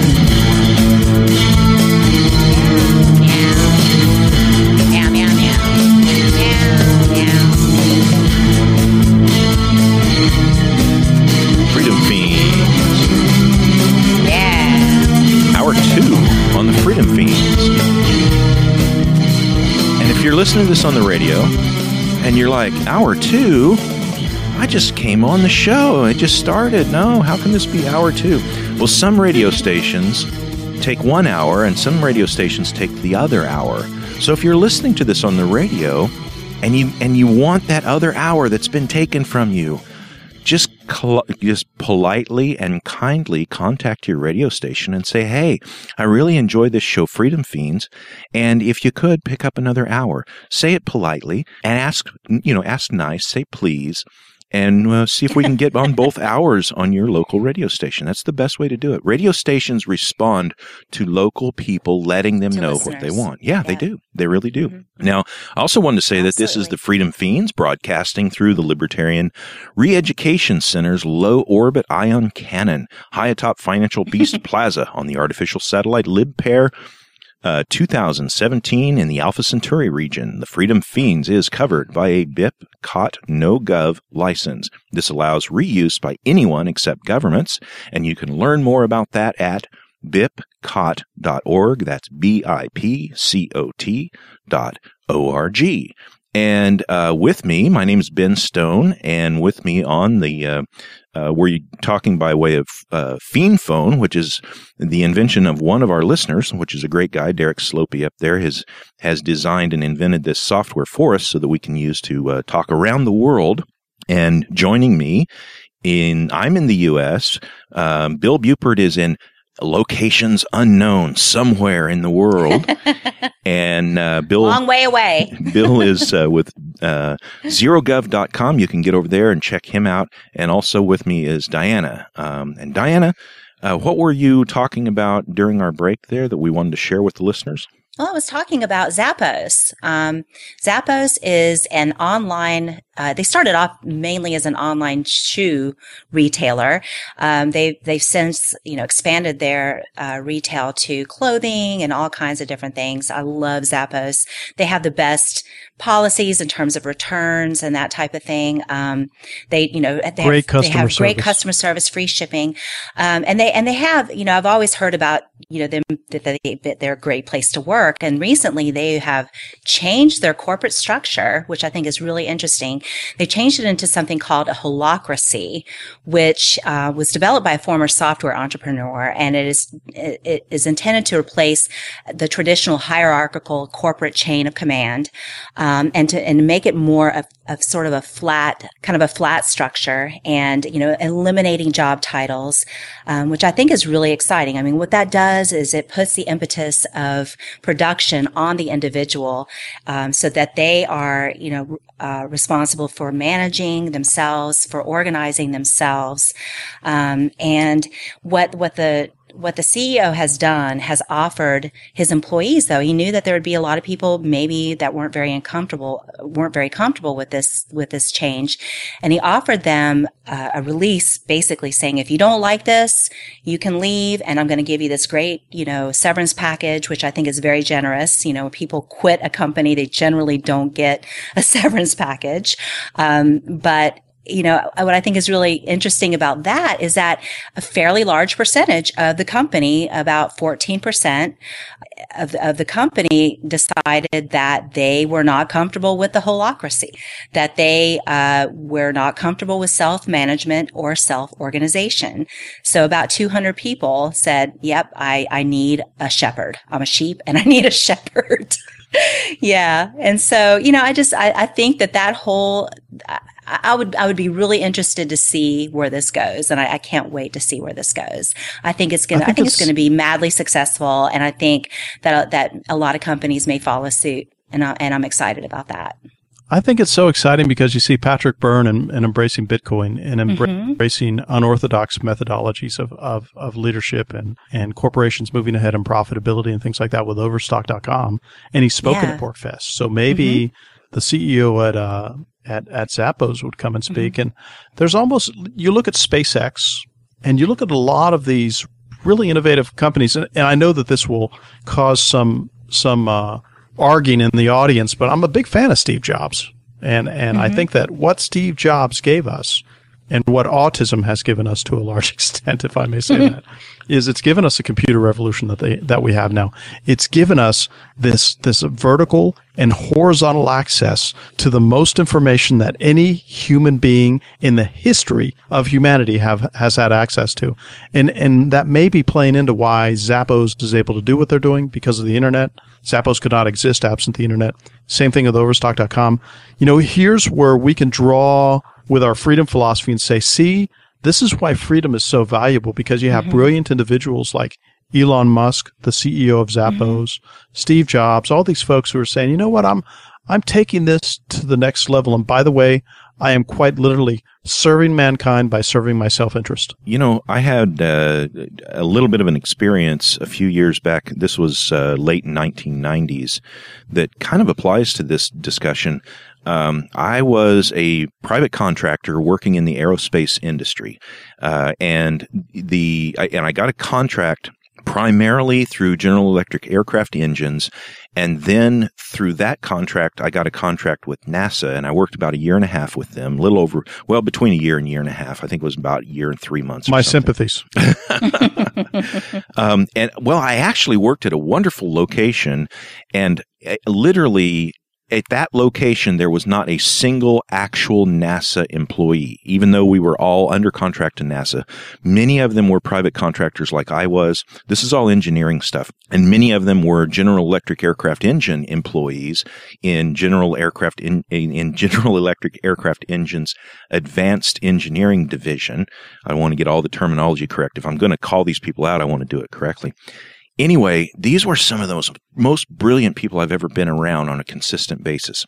Meow, meow, meow. Meow, meow. Freedom Fiends. Yeah. Hour two on the Freedom Fiends. And if you're listening to this on the radio and you're like, hour two? I just came on the show. It just started. No, how can this be hour two? Well, some radio stations take one hour and some radio stations take the other hour. So if you're listening to this on the radio, and you and you want that other hour that's been taken from you, just col- just politely and kindly contact your radio station and say, hey, I really enjoy this show, Freedom Fiends, and if you could pick up another hour, say it politely and ask, you know, ask nice, say please, and uh, see if we can get on both hours on your local radio station. That's the best way to do it. Radio stations respond to local people, letting them to know listeners. what they want. Yeah, Yeah. they do. They really do. Mm-hmm. Now, I also wanted to say that this is Absolutely. the Freedom Fiends broadcasting through the Libertarian Re-Education Center's low orbit ion cannon, high atop Financial Beast Plaza on the artificial satellite LibPair Uh, two thousand seventeen in the Alpha Centauri region. The Freedom Fiends is covered by a B I P C O T No Gov license. This allows reuse by anyone except governments, and you can learn more about that at B I P C O T dot org. That's B I P C O T dot O R G. And uh, with me, my name is Ben Stone, and with me on the, uh, uh, we're talking by way of uh, Fiend Phone, which is the invention of one of our listeners, which is a great guy, Derek Slopey up there, has, has designed and invented this software for us so that we can use to uh, talk around the world. And joining me, in I'm in the U S, um, Bill Bupert is in locations unknown somewhere in the world. And uh, Bill, Long way away. Bill is uh, with uh, zero gov dot com. You can get over there and check him out. And also with me is Diana. Um, and Diana, uh, what were you talking about during our break there that we wanted to share with the listeners? Well, I was talking about Zappos. Um, Zappos is an online, uh, they started off mainly as an online shoe retailer. Um, they, they've since, you know, expanded their, uh, retail to clothing and all kinds of different things. I love Zappos. They have the best policies in terms of returns and that type of thing. Um, they, you know, they Great have, they customer have great service. customer service, free shipping. Um, and they, and they have, you know, I've always heard about, you know, them, that they, that they're a great place to work. And recently they have changed their corporate structure, which I think is really interesting. They changed it into something called a holacracy, which uh, was developed by a former software entrepreneur. And it is, it, it is intended to replace the traditional hierarchical corporate chain of command, um, and to, and make it more of, of sort of a flat, kind of a flat structure and, you know, eliminating job titles, um, which I think is really exciting. I mean, what that does is it puts the impetus of production on the individual, um, so that they are, you know, uh, responsible for managing themselves, for organizing themselves. Um, and what, what the, what the C E O has done has offered his employees, though, he knew that there would be a lot of people maybe that weren't very uncomfortable, weren't very comfortable with this, with this change. And he offered them uh, a release basically saying, if you don't like this, you can leave and I'm going to give you this great, you know, severance package, which I think is very generous. You know, when people quit a company, they generally don't get a severance package. Um, but you know, what I think is really interesting about that is that a fairly large percentage of the company, about fourteen percent of, of the company decided that they were not comfortable with the holacracy, that they uh, were not comfortable with self-management or self-organization. So about two hundred people said, yep, I, I need a shepherd. I'm a sheep and I need a shepherd. Yeah. And so, you know, I just, I, I think that that whole, I, I would, I would be really interested to see where this goes. And I, I can't wait to see where this goes. I think it's going to, I think, I think it's, it's going to be madly successful. And I think that, that a lot of companies may follow suit. And I, and I'm excited about that. I think it's so exciting because you see Patrick Byrne and, and embracing Bitcoin and embra- mm-hmm. embracing unorthodox methodologies of, of, of leadership and, and corporations moving ahead in profitability and things like that with Overstock dot com. And he's spoken yeah. at PorcFest. So maybe mm-hmm. the C E O at, uh, at, at Zappos would come and speak. Mm-hmm. And there's almost, you look at SpaceX and you look at a lot of these really innovative companies. And, and I know that this will cause some, some, uh, arguing in the audience, but I'm a big fan of Steve Jobs. And and mm-hmm. I think that what Steve Jobs gave us and what autism has given us to a large extent, if I may say that, is it's given us a computer revolution that they that we have now. It's given us this this vertical and horizontal access to the most information that any human being in the history of humanity have has had access to. And and that may be playing into why Zappos is able to do what they're doing because of the internet. Zappos could not exist absent the internet. Same thing with overstock dot com. You know, here's where we can draw with our freedom philosophy and say, see, this is why freedom is so valuable, because you have mm-hmm. brilliant individuals like Elon Musk, the C E O of Zappos, mm-hmm. Steve Jobs, all these folks who are saying, you know what, I'm I'm taking this to the next level. And by the way, I am quite literally serving mankind by serving my self-interest. You know, I had uh, a little bit of an experience a few years back. This was uh, late nineteen nineties that kind of applies to this discussion. Um, I was a private contractor working in the aerospace industry, uh, and the I, and I got a contract primarily through General Electric aircraft engines. And then through that contract, I got a contract with NASA, and I worked about a year and a half with them, a little over, well, between a year and a year and a half. I think it was about a year and three months. My sympathies. um, and well, I actually worked at a wonderful location, and literally at that location, there was not a single actual NASA employee, even though we were all under contract to NASA. Many of them were private contractors like I was. This is all engineering stuff. And many of them were General Electric aircraft engine employees in General Aircraft in, in, in General Electric aircraft engines advanced engineering division. I want to get all the terminology correct. If I'm going to call these people out, I want to do it correctly. Anyway, these were some of those most brilliant people I've ever been around on a consistent basis.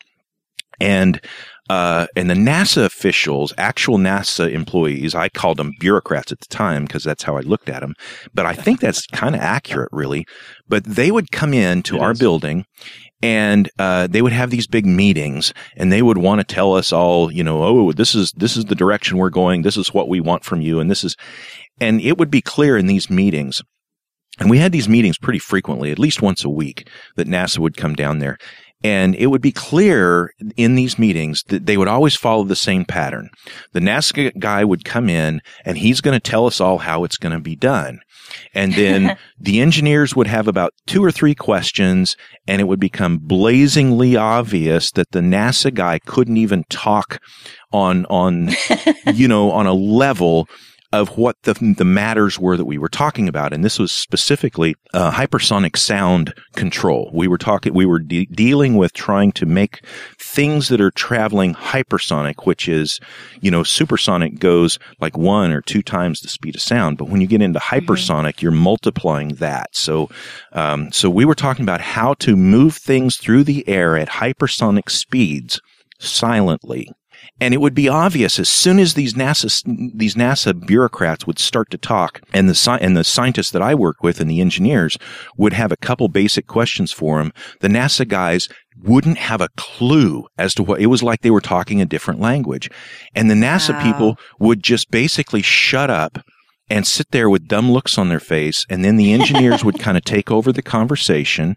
And uh, and the NASA officials, actual NASA employees, I called them bureaucrats at the time because that's how I looked at them. But I think that's kind of accurate, really. But they would come in to our building, and uh, they would have these big meetings, and they would want to tell us all, you know, oh, this is this is the direction we're going. This is what we want from you, and this is, and it would be clear in these meetings. And we had these meetings pretty frequently, at least once a week, that NASA would come down there. And it would be clear in these meetings that they would always follow the same pattern. The NASA guy would come in, and he's going to tell us all how it's going to be done. And then the engineers would have about two or three questions, and it would become blazingly obvious that the NASA guy couldn't even talk on, on, you know, on a level of what the the matters were that we were talking about. And this was specifically uh, hypersonic sound control. We were talking, we were de- dealing with trying to make things that are traveling hypersonic, which is, you know, supersonic goes like one or two times the speed of sound. But when you get into hypersonic, mm-hmm. you're multiplying that. So, um, so we were talking about how to move things through the air at hypersonic speeds silently. And it would be obvious as soon as these NASA these NASA bureaucrats would start to talk, and the sci- and the scientists that I work with and the engineers would have a couple basic questions for them. The NASA guys wouldn't have a clue as to what it was like. They were talking a different language, and the NASA wow. people would just basically shut up and sit there with dumb looks on their face. And then the engineers would kind of take over the conversation.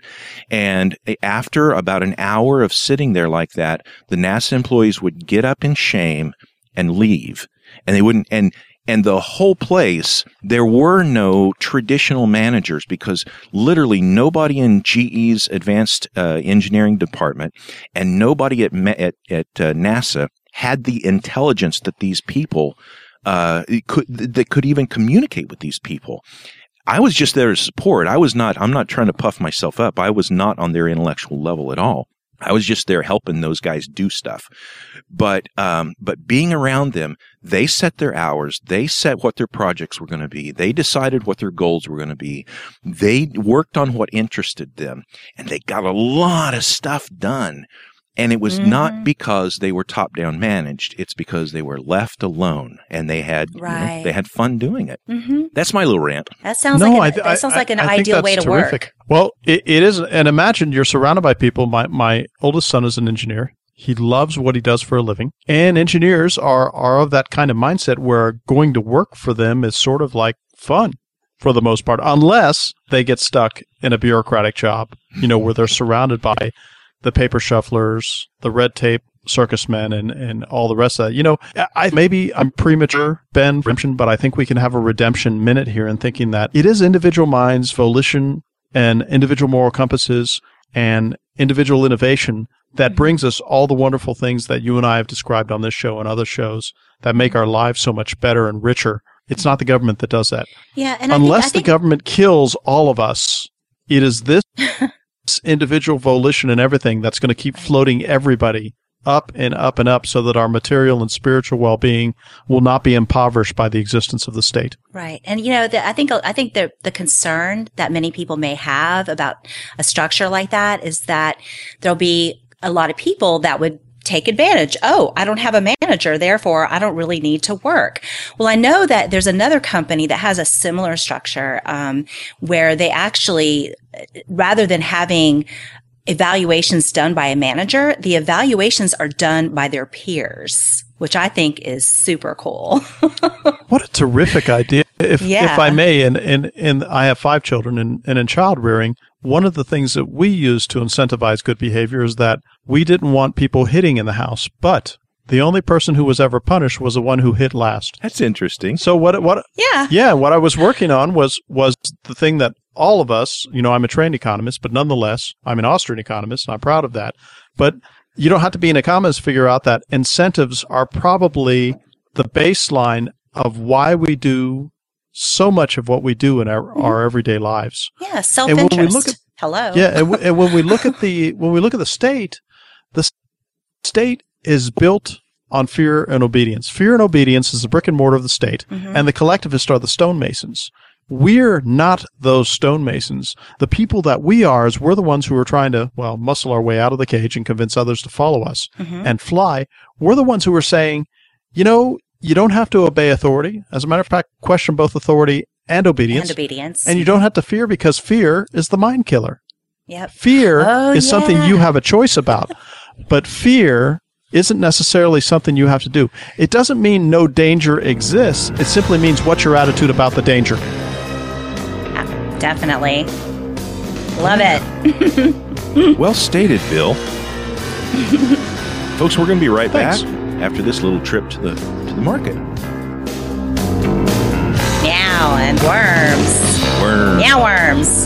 And after about an hour of sitting there like that, the NASA employees would get up in shame and leave. And they wouldn't, and, and the whole place, there were no traditional managers because literally nobody in G E's advanced uh, engineering department and nobody at, at, at uh, NASA had the intelligence that these people Uh, could, that could even communicate with these people. I was just there to support. I was not, I'm not trying to puff myself up. I was not on their intellectual level at all. I was just there helping those guys do stuff. But, um, but being around them, they set their hours. They set what their projects were going to be. They decided what their goals were going to be. They worked on what interested them, and they got a lot of stuff done. And it was mm-hmm. not because they were top-down managed. It's because they were left alone, and they had right. you know, they had fun doing it. Mm-hmm. That's my little rant. That sounds no, like an, I, that sounds I, like an I ideal way to terrific. work. Well, it, it is, and imagine you're surrounded by people. My my oldest son is an engineer. He loves what he does for a living, and engineers are are of that kind of mindset where going to work for them is sort of like fun for the most part, unless they get stuck in a bureaucratic job, you know, where they're surrounded by the paper shufflers, the red tape circus men, and, and all the rest of that. You know, I maybe I'm premature, Ben, but I think we can have a redemption minute here in thinking that it is individual minds, volition, and individual moral compasses, and individual innovation that brings us all the wonderful things that you and I have described on this show and other shows that make our lives so much better and richer. It's not the government that does that. Yeah, and unless I think, I think the government kills all of us, it is this individual volition and everything that's going to keep floating everybody up and up and up so that our material and spiritual well-being will not be impoverished by the existence of the state. Right. And, you know, the, I think, I think the, the concern that many people may have about a structure like that is that there'll be a lot of people that would take advantage. Oh, I don't have a manager, therefore I don't really need to work. Well, I know that there's another company that has a similar structure, um, where they actually, rather than having evaluations done by a manager, the evaluations are done by their peers, which I think is super cool. What a terrific idea. If, yeah. if I may, and, and, and I have five children, and, and in child rearing, one of the things that we use to incentivize good behavior is that we didn't want people hitting in the house, but the only person who was ever punished was the one who hit last. That's interesting. So what, what, yeah, yeah, what I was working on was, was the thing that all of us, you know, I'm a trained economist, but nonetheless, I'm an Austrian economist, and I'm proud of that. But you don't have to be an economist to figure out that incentives are probably the baseline of why we do so much of what we do in our, our everyday lives. Yeah, self-interest. And when we look at, Hello. Yeah, and, w- and when we look at the when we look at the state, the state is built on fear and obedience. Fear and obedience is the brick and mortar of the state, mm-hmm. and the collectivists are the stonemasons. We're not those stonemasons. The people that we are is we're the ones who are trying to, well, muscle our way out of the cage and convince others to follow us mm-hmm. and fly. We're the ones who are saying, you know, you don't have to obey authority. As a matter of fact, question both authority and obedience. And obedience. And you don't have to fear because fear is the mind killer. Yep. Fear oh, is yeah. something you have a choice about. But fear isn't necessarily something you have to do. It doesn't mean no danger exists. It simply means what's your attitude about the danger. Yeah, definitely. Love it. Well stated, Bill. Folks, we're going to be right Thanks. back after this little trip to the to the market. Meow and worms. Worms. Meow worms.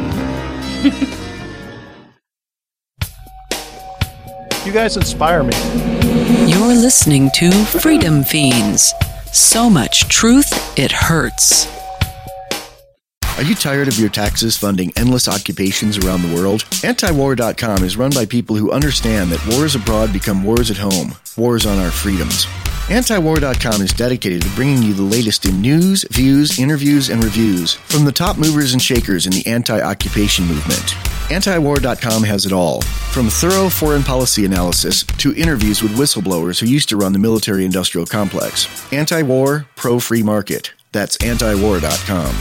You guys inspire me. You're listening to Freedom Fiends. So much truth, it hurts. Are you tired of your taxes funding endless occupations around the world? anti war dot com is run by people who understand that wars abroad become wars at home, wars on our freedoms. anti war dot com is dedicated to bringing you the latest in news, views, interviews, and reviews from the top movers and shakers in the anti-occupation movement. anti war dot com has it all, from thorough foreign policy analysis to interviews with whistleblowers who used to run the military-industrial complex. Anti-war, pro-free market. That's anti war dot com.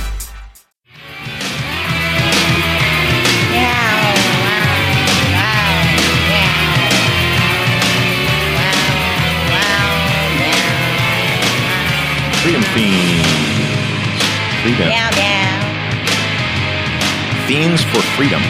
Freedom Fiends. Freedom. Meow, meow. Fiends for freedom.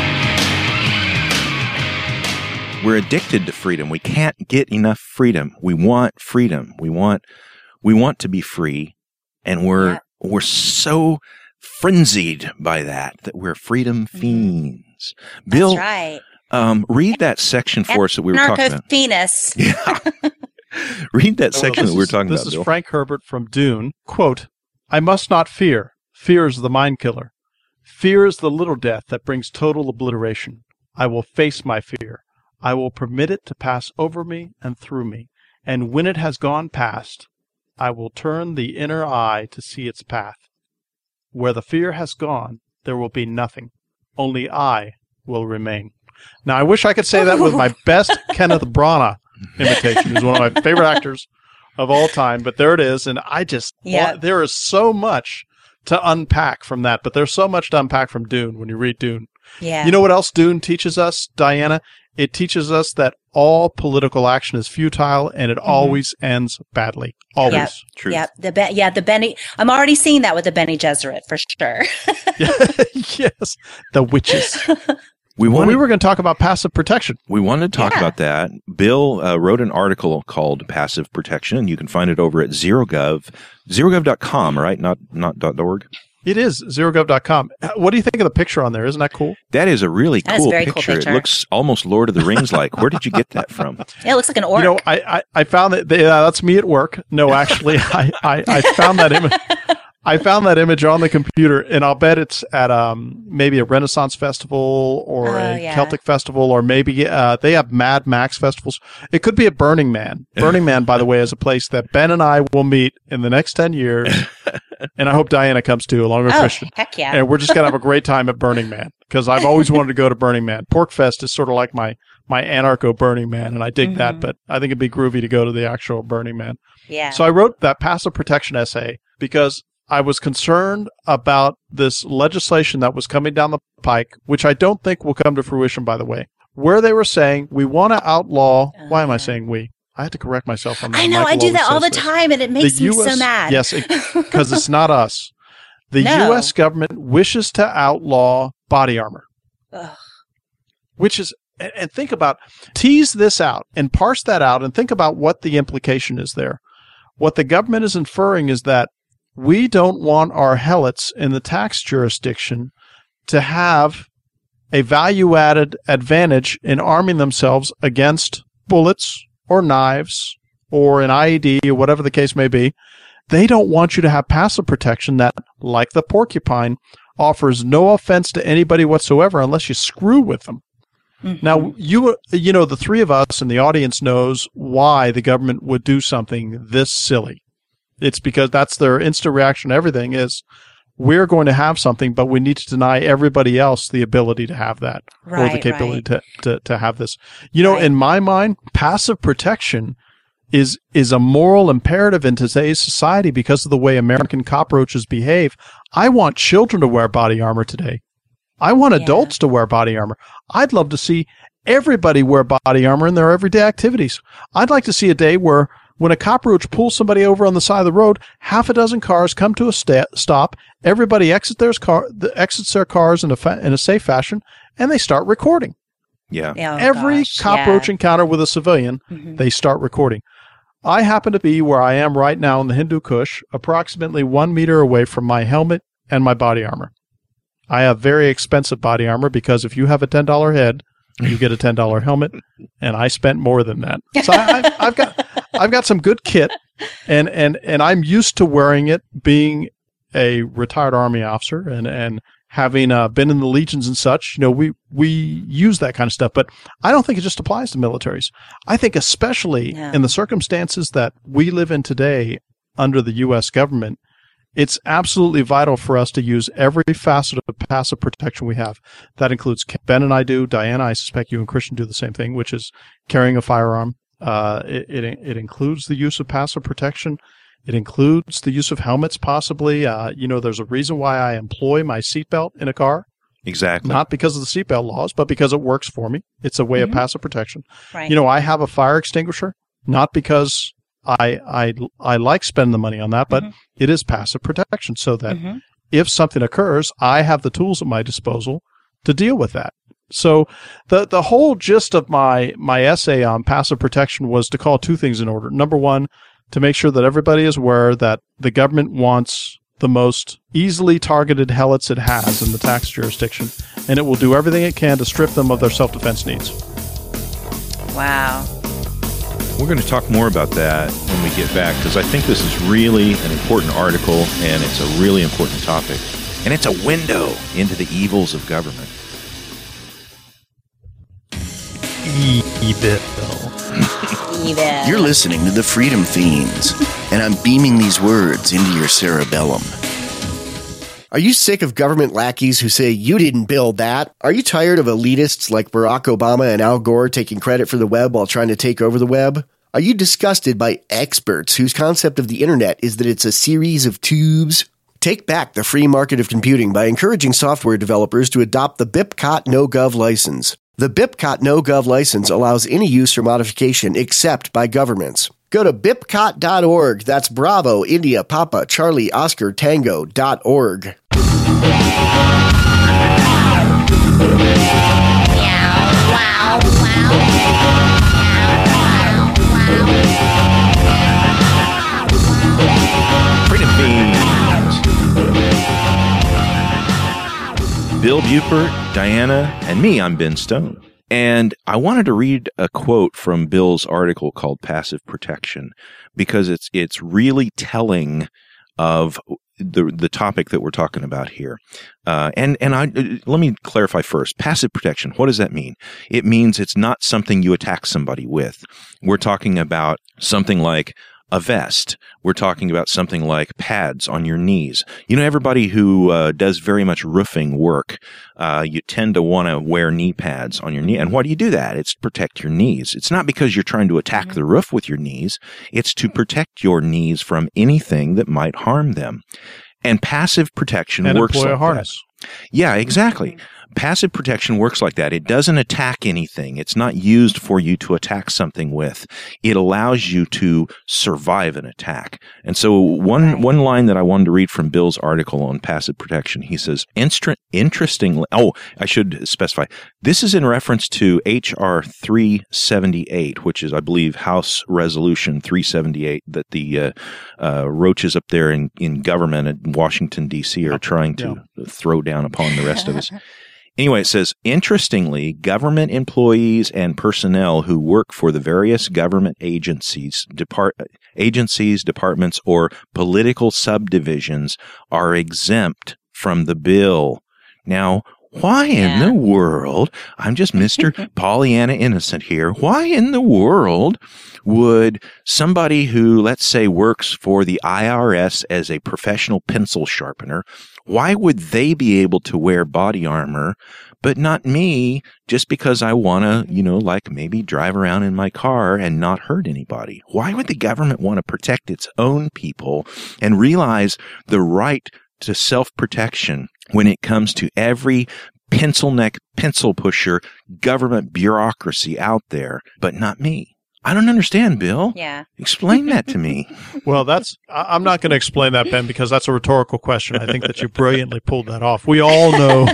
We're addicted to freedom. We can't get enough freedom. We want freedom. We want we want to be free, and we're yeah. we're so frenzied by that that we're freedom fiends. Mm-hmm. Bill, that's right. Um, read that section for us that we were talking about. Narco-penis. Yeah. Read that section oh, that we were is, talking this about, This Bill. is Frank Herbert from Dune. Quote, I must not fear. Fear is the mind killer. Fear is the little death that brings total obliteration. I will face my fear. I will permit it to pass over me and through me. And when it has gone past, I will turn the inner eye to see its path. Where the fear has gone, there will be nothing. Only I will remain. Now, I wish I could say that with my best Kenneth Branagh imitation. He's one of my favorite actors of all time, but there it is. And I just, yeah. there is so much to unpack from that, but there's so much to unpack from Dune when you read Dune. Yeah. You know what else Dune teaches us, Diana? It teaches us that all political action is futile and it mm-hmm. always ends badly. Always. Yep. True. Yep. The Be- yeah, the Benny, I'm already seeing that with the Bene Gesserit for sure. Yes. The witches. We, wanted, well, we were going to talk about passive protection. We wanted to talk yeah. about that. Bill uh, wrote an article called Passive Protection, and you can find it over at ZeroGov, zerogov dot com, right? Not not .org? It is, zerogov dot com. What do you think of the picture on there? Isn't that cool? That is a really that cool, very picture. cool picture. It looks almost Lord of the Rings-like. Where did you get that from? Yeah, it looks like an orc. You know, I, I, I found that, they, uh, that's me at work. No, actually, I, I, I found that image. I found that image on the computer, and I'll bet it's at um, maybe a Renaissance festival or Oh, a yeah. Celtic festival, or maybe uh, they have Mad Max festivals. It could be at Burning Man. Burning Man, by the way, is a place that Ben and I will meet in the next ten years, and I hope Diana comes too, along with Oh, Christian. heck yeah. And we're just going to have a great time at Burning Man, because I've always wanted to go to Burning Man. PorkFest is sort of like my, my anarcho Burning Man, and I dig Mhm. that, but I think it'd be groovy to go to the actual Burning Man. Yeah. So I wrote that passive protection essay because I was concerned about this legislation that was coming down the pike, which I don't think will come to fruition, by the way, where they were saying we want to outlaw. Oh, why am I yeah. saying we? I had to correct myself on that. I know. Michael I do always that all the says this. time, and it makes The me U S so mad. Yes, because it's not us. The No. U S government wishes to outlaw body armor, Ugh. which is, and and think about, tease this out and parse that out and think about what the implication is there. What the government is inferring is that we don't want our helots in the tax jurisdiction to have a value-added advantage in arming themselves against bullets or knives or an I E D or whatever the case may be. They don't want you to have passive protection that, like the porcupine, offers no offense to anybody whatsoever unless you screw with them. Mhm. Now, you you know, the three of us and the audience knows why the government would do something this silly. It's because that's their instant reaction to everything is, we're going to have something, but we need to deny everybody else the ability to have that or the Right, capability right. to, to, to have this. You know, Right. in my mind, passive protection is is a moral imperative in today's society because of the way American cockroaches behave. I want children to wear body armor today. I want Yeah. adults to wear body armor. I'd love to see everybody wear body armor in their everyday activities. I'd like to see a day where when a cockroach pulls somebody over on the side of the road, half a dozen cars come to a sta- stop, everybody exits their, car, the, exits their cars in a, fa- in a safe fashion, and they start recording. Yeah. Oh, Every gosh, cockroach yeah. encounter with a civilian, Mhm. they start recording. I happen to be where I am right now in the Hindu Kush, approximately one meter away from my helmet and my body armor. I have very expensive body armor because if you have a ten dollar head, you get a ten dollar helmet, and I spent more than that. So I, I've, I've got I've got some good kit, and, and, and I'm used to wearing it, being a retired Army officer and, and having uh, been in the legions and such. You know, we, we use that kind of stuff, but I don't think it just applies to militaries. I think especially No. in the circumstances that we live in today under the U S government, it's absolutely vital for us to use every facet of passive protection we have. That includes Ben and I do. Diana, I suspect you and Christian do the same thing, which is carrying a firearm. Uh, it, it it includes the use of passive protection. It includes the use of helmets, possibly. Uh, you know, there's a reason why I employ my seatbelt in a car, Exactly. not because of the seatbelt laws, but because it works for me. It's a way Mhm. of passive protection. Right. You know, I have a fire extinguisher, not because I I I like spending the money on that, but Mhm. it is passive protection so that Mhm. if something occurs, I have the tools at my disposal to deal with that. So the the whole gist of my my essay on passive protection was to call two things in order. Number one, to make sure that everybody is aware that the government wants the most easily targeted helots it has in the tax jurisdiction, and it will do everything it can to strip them of their self-defense needs. Wow. We're going to talk more about that when we get back because I think this is really an important article and it's a really important topic. And it's a window into the evils of government. Evil. Even. You're listening to the Freedom Fiends, and I'm beaming these words into your cerebellum. Are you sick of government lackeys who say, you didn't build that? Are you tired of elitists like Barack Obama and Al Gore taking credit for the web while trying to take over the web? Are you disgusted by experts whose concept of the internet is that it's a series of tubes? Take back the free market of computing by encouraging software developers to adopt the BIPCOT NoGov license. The BIPCOT NoGov license allows any use or modification except by governments. Go to bipcot dot org. That's Bravo, India, Papa, Charlie, Oscar, Tango dot org. Freedom Fiends. Bill Buford, Diana, and me, I'm Ben Stone. And I wanted to read a quote from Bill's article called Passive Protection because it's it's really telling of the the topic that we're talking about here. Uh, and and I let me clarify first. Passive protection. What does that mean? It means it's not something you attack somebody with. We're talking about something like a vest. We're talking about something like pads on your knees. You know, everybody who uh, does very much roofing work, uh, you tend to want to wear knee pads on your knee. And why do you do that? It's to protect your knees. It's not because you're trying to attack mm-hmm. the roof with your knees. It's to protect your knees from anything that might harm them. And passive protection and works employ like a harness. that. Yeah, exactly. Passive protection works like that. It doesn't attack anything. It's not used for you to attack something with. It allows you to survive an attack. And so one one line that I wanted to read from Bill's article on passive protection, he says, Instru- interestingly, oh, I should specify, this is in reference to H R three seventy-eight, which is, I believe, House Resolution three seventy-eight that the uh, uh, roaches up there in, in government at Washington, D C are trying to yeah. throw down upon the rest of us. Anyway, it says, interestingly, government employees and personnel who work for the various government agencies, depart, agencies, departments, or political subdivisions are exempt from the bill. Now, why yeah. in the world, I'm just Mister Pollyanna Innocent here, why in the world would somebody who, let's say, works for the I R S as a professional pencil sharpener, why would they be able to wear body armor, but not me, just because I want to, you know, like maybe drive around in my car and not hurt anybody? Why would the government want to protect its own people and realize the right to self-protection when it comes to every pencil neck, pencil pusher government bureaucracy out there, but not me? I don't understand, Bill. Yeah. Explain that to me. Well, that's, I'm not going to explain that, Ben, because that's a rhetorical question. I think that you brilliantly pulled that off. We all know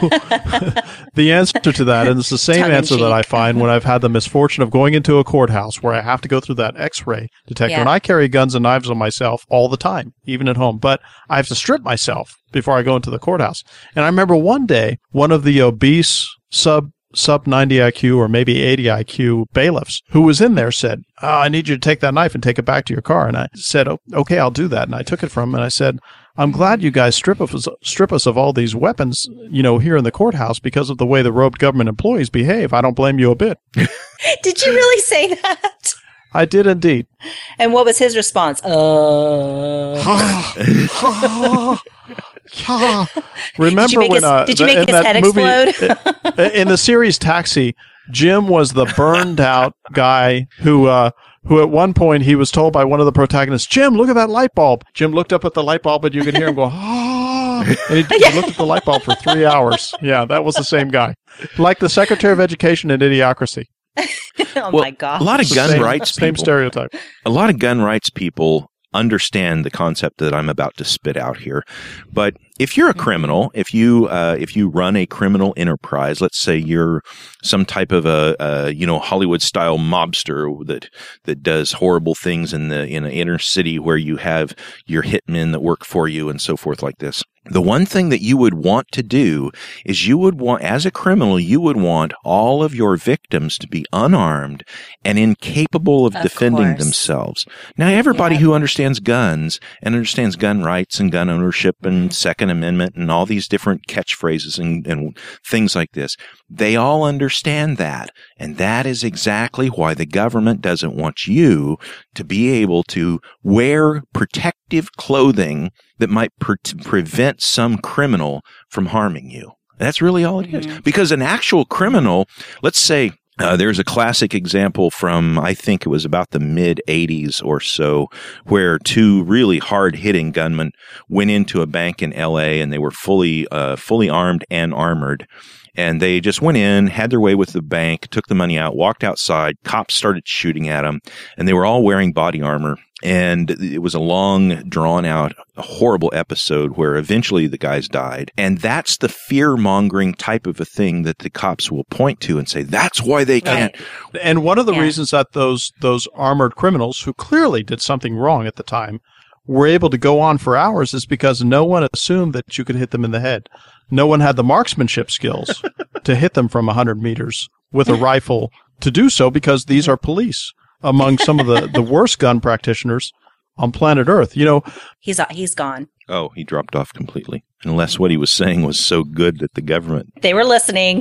the answer to that, and it's the same Tongue answer that I find when I've had the misfortune of going into a courthouse where I have to go through that X-ray detector. Yeah. And I carry guns and knives on myself all the time, even at home. But I have to strip myself before I go into the courthouse. And I remember one day, one of the obese sub sub ninety I Q or maybe eighty I Q bailiffs who was in there said, oh, I need you to take that knife and take it back to your car. And I said, oh, okay, I'll do that. And I took it from him and I said, I'm glad you guys strip us, strip us of all these weapons, you know, here in the courthouse because of the way the robed government employees behave. I don't blame you a bit. Did you really say that? I did indeed. And what was his response? Uh... Remember did you make when his, uh, did you the, make his head movie, explode? in the series Taxi, Jim was the burned out guy who uh, who at one point he was told by one of the protagonists, Jim, look at that light bulb. Jim looked up at the light bulb and you could hear him go, ah, and he, he looked at the light bulb for three hours. Yeah, that was the same guy. Like the Secretary of Education in Idiocracy. Oh well, my God. A lot of gun same, rights people. Same stereotype. A lot of gun rights people understand the concept that I'm about to spit out here. But if you're a criminal, if you uh, if you run a criminal enterprise, let's say you're some type of a, a you know Hollywood style mobster that that does horrible things in the in an inner city where you have your hitmen that work for you and so forth like this. The one thing that you would want to do is you would want, as a criminal, you would want all of your victims to be unarmed and incapable of, of defending course. themselves. Now, everybody yeah. who understands guns and understands gun rights and gun ownership and Second Amendment and all these different catchphrases and, and things like this, they all understand that. And that is exactly why the government doesn't want you to be able to wear protective clothing that might pre- prevent some criminal from harming you. That's really all it mm-hmm. is. Because an actual criminal, let's say, Uh, there's a classic example from, I think it was about the mid eighties or so, where two really hard-hitting gunmen went into a bank in L A and they were fully, uh, fully armed and armored. And they just went in, had their way with the bank, took the money out, walked outside. Cops started shooting at them, and they were all wearing body armor. And it was a long, drawn-out, horrible episode where eventually the guys died. And that's the fear-mongering type of a thing that the cops will point to and say, that's why they can't. And, and one of the yeah. reasons that those those armored criminals, who clearly did something wrong at the time, were able to go on for hours is because no one assumed that you could hit them in the head. No one had the marksmanship skills to hit them from one hundred meters with a rifle to do so because these are police. Among some of the, the worst gun practitioners on planet Earth. You know, he's he's gone. Oh, he dropped off completely. Unless what he was saying was so good that the government... They were listening.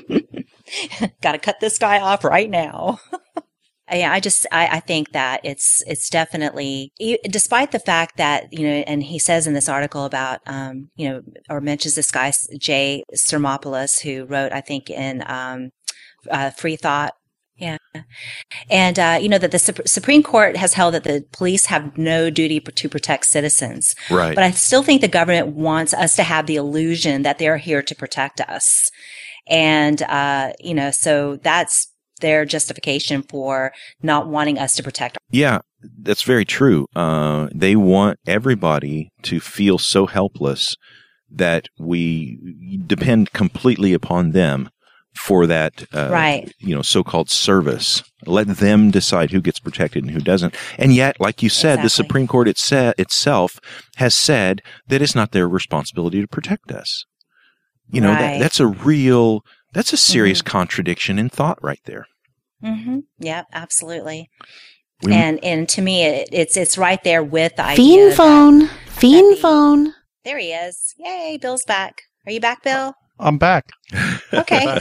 Got to cut this guy off right now. Yeah, I just I, I think that it's it's definitely, despite the fact that, you know, and he says in this article about um you know, or mentions this guy Jay Sermopoulos, who wrote, I think, in um uh, Free Thought. Yeah. And, uh, you know, that the Sup- Supreme Court has held that the police have no duty p- to protect citizens. Right. But I still think the government wants us to have the illusion that they're here to protect us. And, uh, you know, so that's their justification for not wanting us to protect. Yeah, that's very true. Uh, they want everybody to feel so helpless that we depend completely upon them for that, uh, right. you know, so-called service. Let them decide who gets protected and who doesn't. And yet, like you said, exactly. the Supreme Court itse- itself has said that it's not their responsibility to protect us. You know, right. that, that's a real, that's a serious mm-hmm. contradiction in thought right there. Mm-hmm. Yeah, absolutely. We, and and to me, it, it's it's right there with the idea. Fiend phone. That, Fiend that the, phone. There he is. Yay, Bill's back. Are you back, Bill? I'm back. Okay.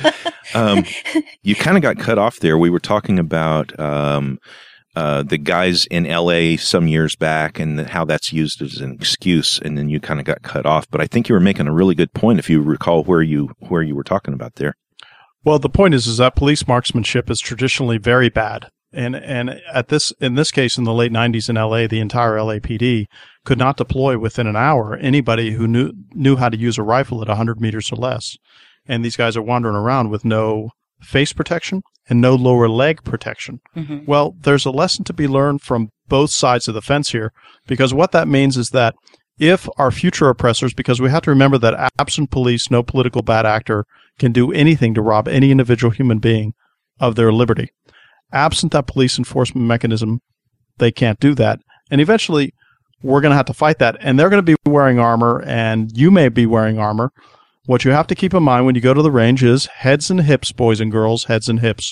um, you kind of got cut off there. We were talking about um, uh, the guys in L A some years back and how that's used as an excuse, and then you kind of got cut off. But I think you were making a really good point if you recall where you where you were talking about there. Well, the point is, is that police marksmanship is traditionally very bad. And and at this in this case, in the late nineties in L A, the entire L A P D could not deploy within an hour anybody who knew knew how to use a rifle at one hundred meters or less. And these guys are wandering around with no face protection and no lower leg protection. Mm-hmm. Well, there's a lesson to be learned from both sides of the fence here, because what that means is that if our future oppressors, because we have to remember that absent police, no political bad actor can do anything to rob any individual human being of their liberty. Absent that police enforcement mechanism, they can't do that. And eventually, we're going to have to fight that. And they're going to be wearing armor, and you may be wearing armor. What you have to keep in mind when you go to the range is heads and hips, boys and girls, heads and hips.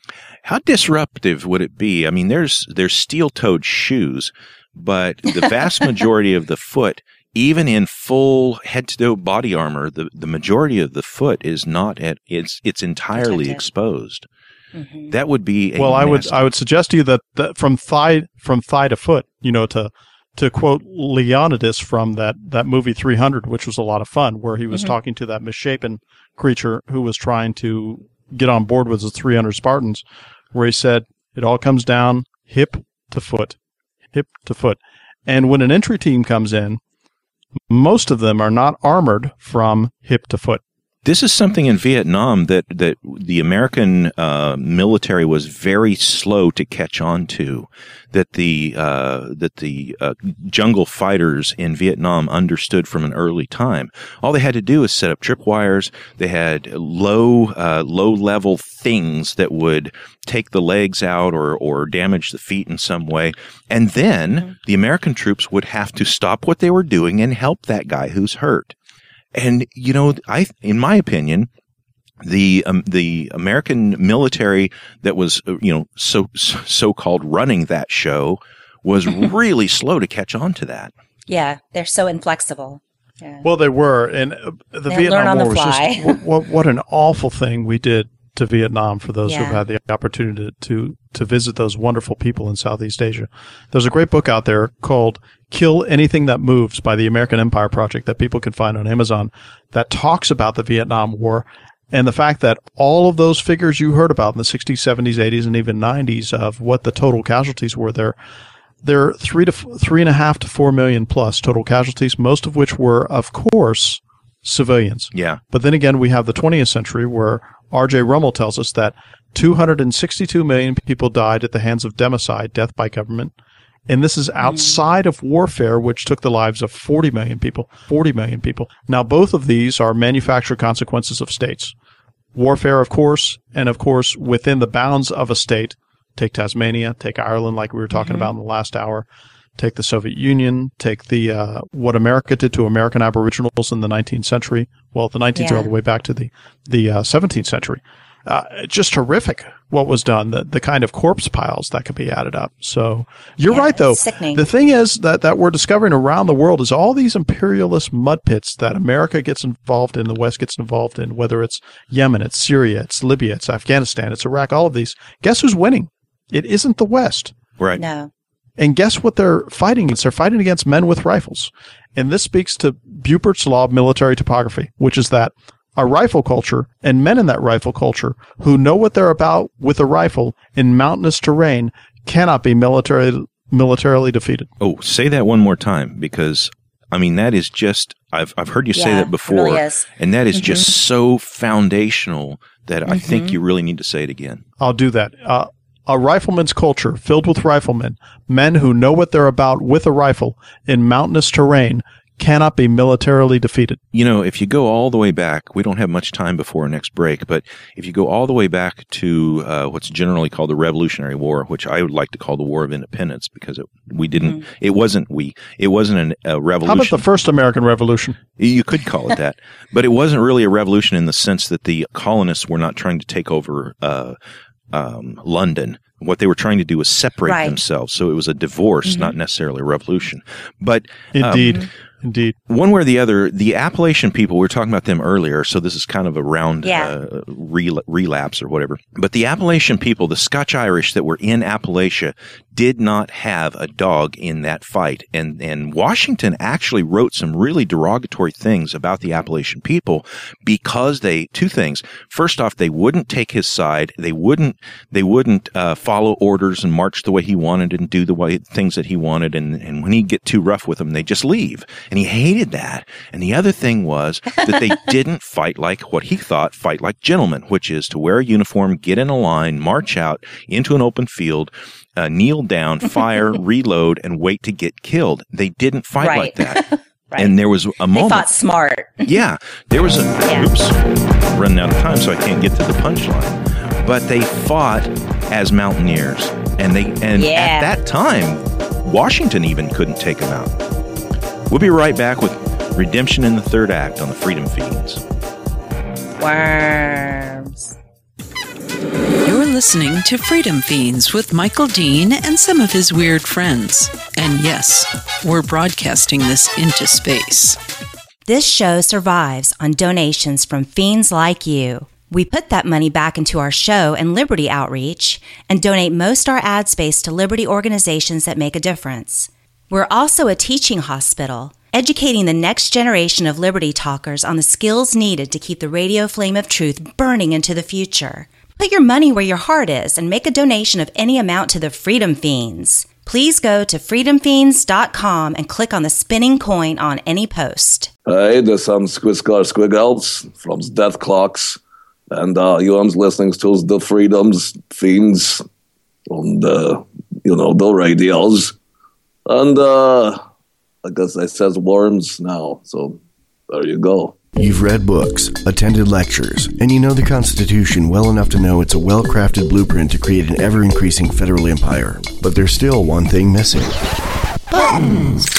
How disruptive would it be? I mean, there's there's steel-toed shoes, but the vast majority of the foot, even in full head-to-toe body armor, the, the majority of the foot is not at it's it's entirely Protected. exposed. Mm-hmm. That would be a well. I would nasty- I would suggest to you that, that from thigh from thigh to foot, you know, to to quote Leonidas from that, that movie three hundred, which was a lot of fun, where he was Mm-hmm. talking to that misshapen creature who was trying to get on board with the three hundred Spartans, where he said it all comes down hip to foot, hip to foot, and when an entry team comes in, most of them are not armored from hip to foot. This is something in Vietnam that, that the American uh, military was very slow to catch on to, that the uh, that the uh, jungle fighters in Vietnam understood from an early time. All they had to do is set up tripwires. They had low uh, low level things that would take the legs out or or damage the feet in some way, and then mm-hmm. the American troops would have to stop what they were doing and help that guy who's hurt. And, you know, I, in my opinion, the um, the American military that was, uh, you know, so so-called running that show was really slow to catch on to that. Yeah, they're so inflexible. Yeah. Well, they were. And uh, the They'll Vietnam learn on the War was fly. just, what, what, what an awful thing we did to Vietnam for those Yeah. who've had the opportunity to, to, to visit those wonderful people in Southeast Asia. There's a great book out there called Kill Anything That Moves by the American Empire Project that people can find on Amazon that talks about the Vietnam War and the fact that all of those figures you heard about in the sixties, seventies, eighties, and even nineties of what the total casualties were there, there are three to f- three and a half to four million plus total casualties, most of which were, of course, civilians. Yeah. But then again, we have the twentieth century where R J Rummel tells us that two hundred sixty-two million people died at the hands of democide, death by government. And this is outside of warfare, which took the lives of forty million people. forty million people. Now, both of these are manufactured consequences of states. Warfare, of course, and of course, within the bounds of a state. Take Tasmania, take Ireland, like we were talking mm-hmm. about in the last hour. Take the Soviet Union, take the uh, what America did to American Aboriginals in the nineteenth century. Well, the nineteenth Yeah. all the way back to the, the uh, seventeenth century. uh, just horrific what was done, the, the kind of corpse piles that could be added up. So you're yeah, right, though. Sickening. The thing is that, that we're discovering around the world is all these imperialist mud pits that America gets involved in, the West gets involved in, whether it's Yemen, it's Syria, it's Libya, it's Afghanistan, it's Iraq, all of these. Guess who's winning? It isn't the West. Right. No. And guess what they're fighting against? They're fighting against men with rifles. And this speaks to Bupert's law of military topography, which is that a rifle culture and men in that rifle culture who know what they're about with a rifle in mountainous terrain cannot be military, militarily defeated. Oh, say that one more time, because, I mean, that is just, I've I've heard you say Yeah, that before, it really is. and that is Mhm. just so foundational that I think Mhm. you really need to say it again. I'll do that. Uh, a rifleman's culture filled with riflemen, men who know what they're about with a rifle in mountainous terrain, cannot be militarily defeated. You know, if you go all the way back, we don't have much time before our next break, but if you go all the way back to uh, what's generally called the Revolutionary War, which I would like to call the War of Independence, because it, we didn't, mm-hmm. it wasn't we, it wasn't an, a revolution. How about the first American Revolution? You could call it that, but it wasn't really a revolution in the sense that the colonists were not trying to take over uh, um, London. What they were trying to do was separate right. themselves. So it was a divorce, mm-hmm. not necessarily a revolution. But indeed. Um, Indeed. One way or the other, the Appalachian people, we were talking about them earlier, so this is kind of a round yeah. uh, rel- relapse or whatever. But the Appalachian people, the Scotch-Irish that were in Appalachia, did not have a dog in that fight. And, and Washington actually wrote some really derogatory things about the Appalachian people because they, two things. First off, they wouldn't take his side. They wouldn't, they wouldn't uh, follow orders and march the way he wanted and do the way things that he wanted. And, and when he'd get too rough with them, they just leave. And he hated that. And the other thing was that they didn't fight like what he thought, fight like gentlemen, which is to wear a uniform, get in a line, march out into an open field, uh, kneel down, fire, reload, and wait to get killed. They didn't fight right. like that. right. And there was a moment. They fought smart. yeah. There was a, yeah. oops, running out of time, so I can't get to the punchline. But they fought as mountaineers. And they, and yeah. at that time, Washington even couldn't take them out. We'll be right back with Redemption in the Third Act on the Freedom Fiends. Worms. You're listening to Freedom Fiends with Michael Dean and some of his weird friends. And yes, we're broadcasting this into space. This show survives on donations from fiends like you. We put that money back into our show and Liberty outreach and donate most our ad space to Liberty organizations that make a difference. We're also a teaching hospital, educating the next generation of Liberty talkers on the skills needed to keep the radio flame of truth burning into the future. Put your money where your heart is and make a donation of any amount to the Freedom Fiends. Please go to freedom fiends dot com and click on the spinning coin on any post. Hey, there's some Squiscar Squiggles from Death Clocks, and uh, you are listening to the Freedom's Fiends on the, you know, the radios. And uh, I guess I says worms now, so there you go. You've read books, attended lectures, and you know the Constitution well enough to know it's a well-crafted blueprint to create an ever-increasing federal empire. But there's still one thing missing. Buttons!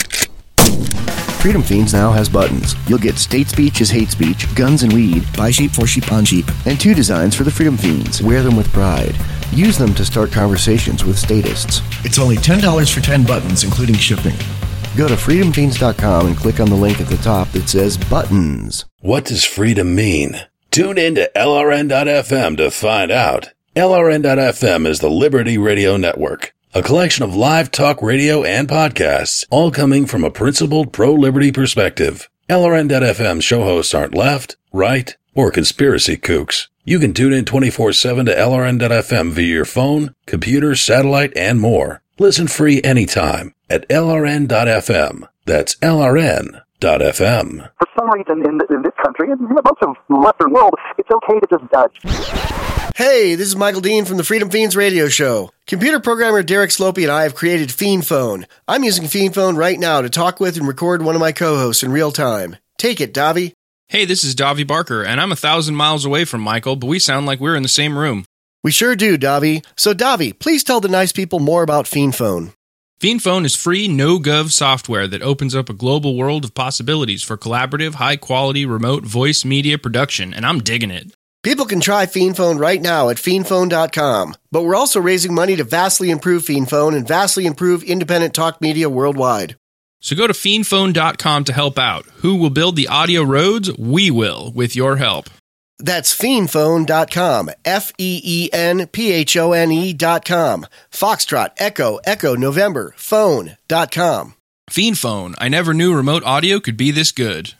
Freedom Fiends now has buttons. You'll get state speech is hate speech, guns and weed, buy sheep for sheep on sheep, and two designs for the Freedom Fiends. Wear them with pride. Use them to start conversations with statists. It's only ten dollars for ten buttons, including shipping. Go to freedom fiends dot com and click on the link at the top that says Buttons. What does freedom mean? Tune in to L R N dot F M to find out. L R N dot F M is the Liberty Radio Network, a collection of live talk radio and podcasts, all coming from a principled pro-liberty perspective. L R N dot F M show hosts aren't left, right, or conspiracy kooks. You can tune in twenty-four seven to L R N dot F M via your phone, computer, satellite, and more. Listen free anytime at L R N dot F M. That's L R N dot F M. For some reason in, in this country, and in most of the Western world, it's okay to just judge. Hey, this is Michael Dean from the Freedom Fiends radio show. Computer programmer Derek Slopey and I have created Fiend Phone. I'm using Fiend Phone right now to talk with and record one of my co-hosts in real time. Take it, Davi. Hey, this is Davi Barker, and I'm a thousand miles away from Michael, but we sound like we're in the same room. We sure do, Davi. So, Davi, please tell the nice people more about Fiend Phone. Fiend Phone is free, no-gov software that opens up a global world of possibilities for collaborative, high-quality, remote voice media production, and I'm digging it. People can try FiendPhone right now at fiend phone dot com, but we're also raising money to vastly improve FiendPhone and vastly improve independent talk media worldwide. So go to fiend phone dot com to help out. Who will build the audio roads? We will, with your help. That's fiend phone dot com, F E E N P H O N E dot com. Foxtrot, Echo, Echo, November, phone dot com. FiendPhone. I never knew remote audio could be this good.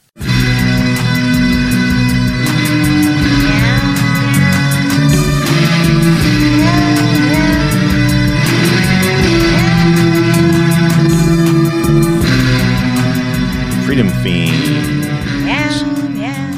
Freedom Fiends. Yeah, yeah.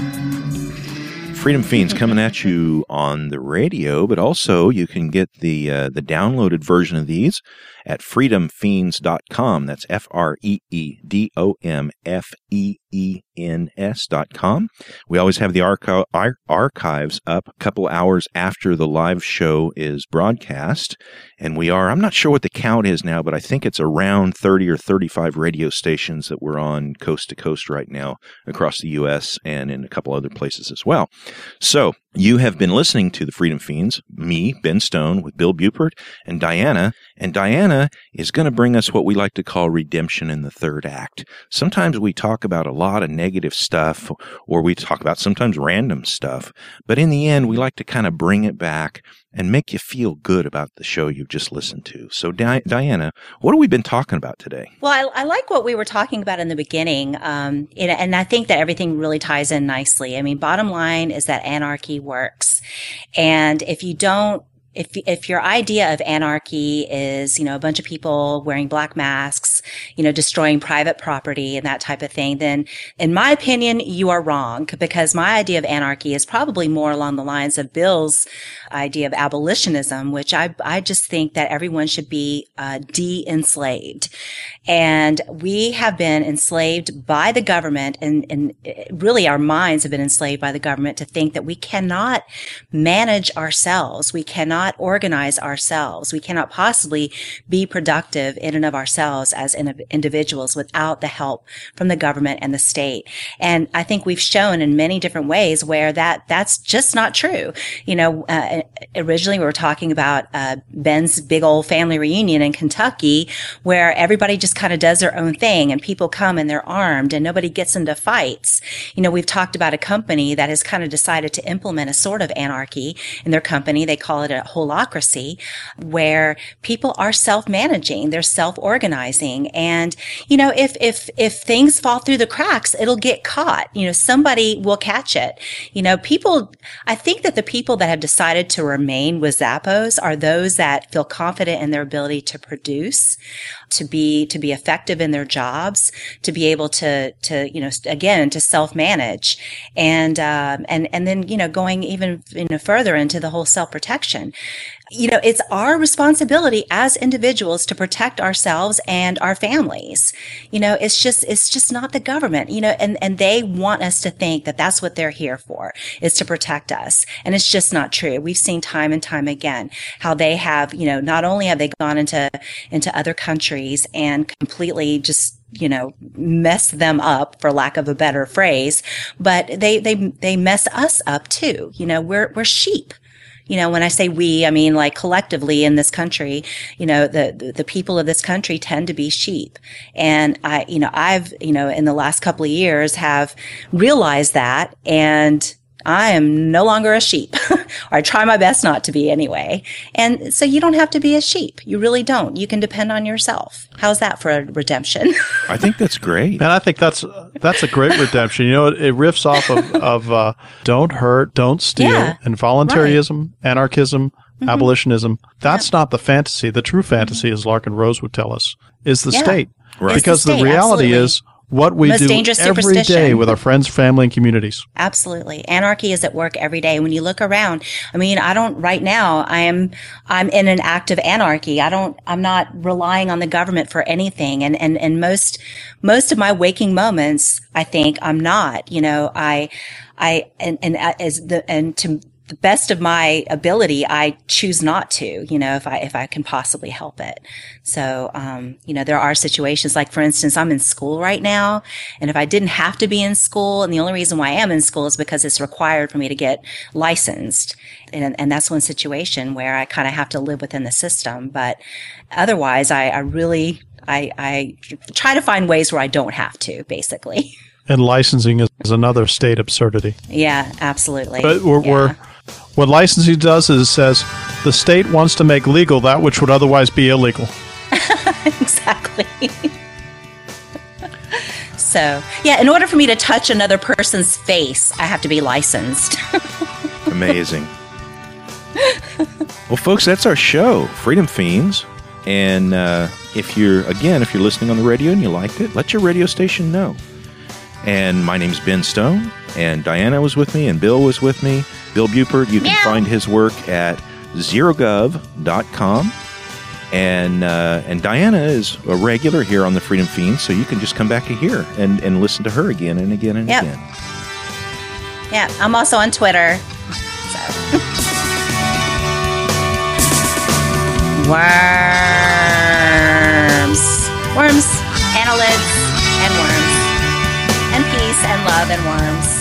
Freedom Fiends coming at you on the radio, but also you can get the uh, the downloaded version of these at freedom fiends dot com. That's F R E E D O M F E E N S dot com. We always have the archi- ar- archives up a couple hours after the live show is broadcast. And we are, I'm not sure what the count is now, but I think it's around thirty or thirty-five radio stations that we're on coast to coast right now across the U S and in a couple other places as well. So you have been listening to the Freedom Fiends, me, Ben Stone, with Bill Bupert and Diana. And Diana is going to bring us what we like to call redemption in the third act. Sometimes we talk about a lot of negative stuff, or we talk about sometimes random stuff. But in the end, we like to kind of bring it back and make you feel good about the show you've just listened to. So, Di- Diana, what have we been talking about today? Well, I, I like what we were talking about in the beginning, um, and, and I think that everything really ties in nicely. I mean, bottom line is that anarchy works. And if you don't If if your idea of anarchy is, you know, a bunch of people wearing black masks, you know, destroying private property and that type of thing, then in my opinion, you are wrong, because my idea of anarchy is probably more along the lines of Bill's idea of abolitionism, which I I just think that everyone should be uh, de-enslaved. And we have been enslaved by the government, and, and really our minds have been enslaved by the government to think that we cannot manage ourselves. We cannot organize ourselves. We cannot possibly be productive in and of ourselves as in- individuals without the help from the government and the state. And I think we've shown in many different ways where that that's just not true. You know, uh, originally we were talking about uh, Ben's big old family reunion in Kentucky, where everybody just kind of does their own thing and people come and they're armed and nobody gets into fights. You know, we've talked about a company that has kind of decided to implement a sort of anarchy in their company. They call it a holacracy, where people are self-managing, they're self-organizing. And, you know, if, if, if things fall through the cracks, it'll get caught. You know, somebody will catch it. You know, people, I think that the people that have decided to remain with Zappos are those that feel confident in their ability to produce, to be, to be effective in their jobs, to be able to, to, you know, again, to self-manage. And, um, and, and then, you know, going even, you know, further into the whole self-protection. You know, it's our responsibility as individuals to protect ourselves and our families. You know, it's just, it's just not the government, you know, and, and they want us to think that that's what they're here for, is to protect us. And it's just not true. We've seen time and time again how they have, you know, not only have they gone into, into other countries and completely just, you know, mess them up, for lack of a better phrase, but they, they, they mess us up too. You know, we're, we're sheep. You know, when I say we, I mean like collectively in this country, you know, the, the, the people of this country tend to be sheep. And I, you know, I've, you know, in the last couple of years have realized that, and I am no longer a sheep, or I try my best not to be anyway. And so you don't have to be a sheep. You really don't. You can depend on yourself. How's that for a redemption? I think that's great. And I think that's that's a great redemption. You know, it, it riffs off of, of uh, don't hurt, don't steal, Yeah, and voluntarism, anarchism, Mhm. abolitionism. That's not the fantasy. The true fantasy, as Larkin Rose would tell us, is the Yeah. state. Right. It's Because the the, state, reality absolutely. is what we Most do dangerous every superstition. day with our friends, family, and communities. Absolutely. Anarchy is at work every day. When you look around, I mean, I don't, right now, I am, I'm in an act of anarchy. I don't, I'm not relying on the government for anything. And, and, and most, most of my waking moments, I think I'm not, you know, I, I, and, and as the, and to, the best of my ability, I choose not to, you know, if I, if I can possibly help it. So, um, you know, there are situations like, for instance, I'm in school right now. And if I didn't have to be in school, and the only reason why I am in school is because it's required for me to get licensed. And, and that's one situation where I kind of have to live within the system. But otherwise, I, I really, I, I try to find ways where I don't have to, basically. And licensing is another state absurdity. Yeah, absolutely. But we're, yeah. we're, what licensing does is it says the state wants to make legal that which would otherwise be illegal. Exactly. So, yeah, in order for me to touch another person's face, I have to be licensed. Amazing. Well, folks, that's our show, Freedom Fiends. And uh, if you're, again, if you're listening on the radio and you liked it, let your radio station know. And my name's Ben Stone, and Diana was with me, and Bill was with me. Bill Bupert, you can Meow. find his work at zero gov dot com. And uh, and Diana is a regular here on the Freedom Fiends, so you can just come back here and, and listen to her again and again and Yep. again. Yeah, I'm also on Twitter. So. Worms. Worms, annelids, and worms. And peace and love and worms.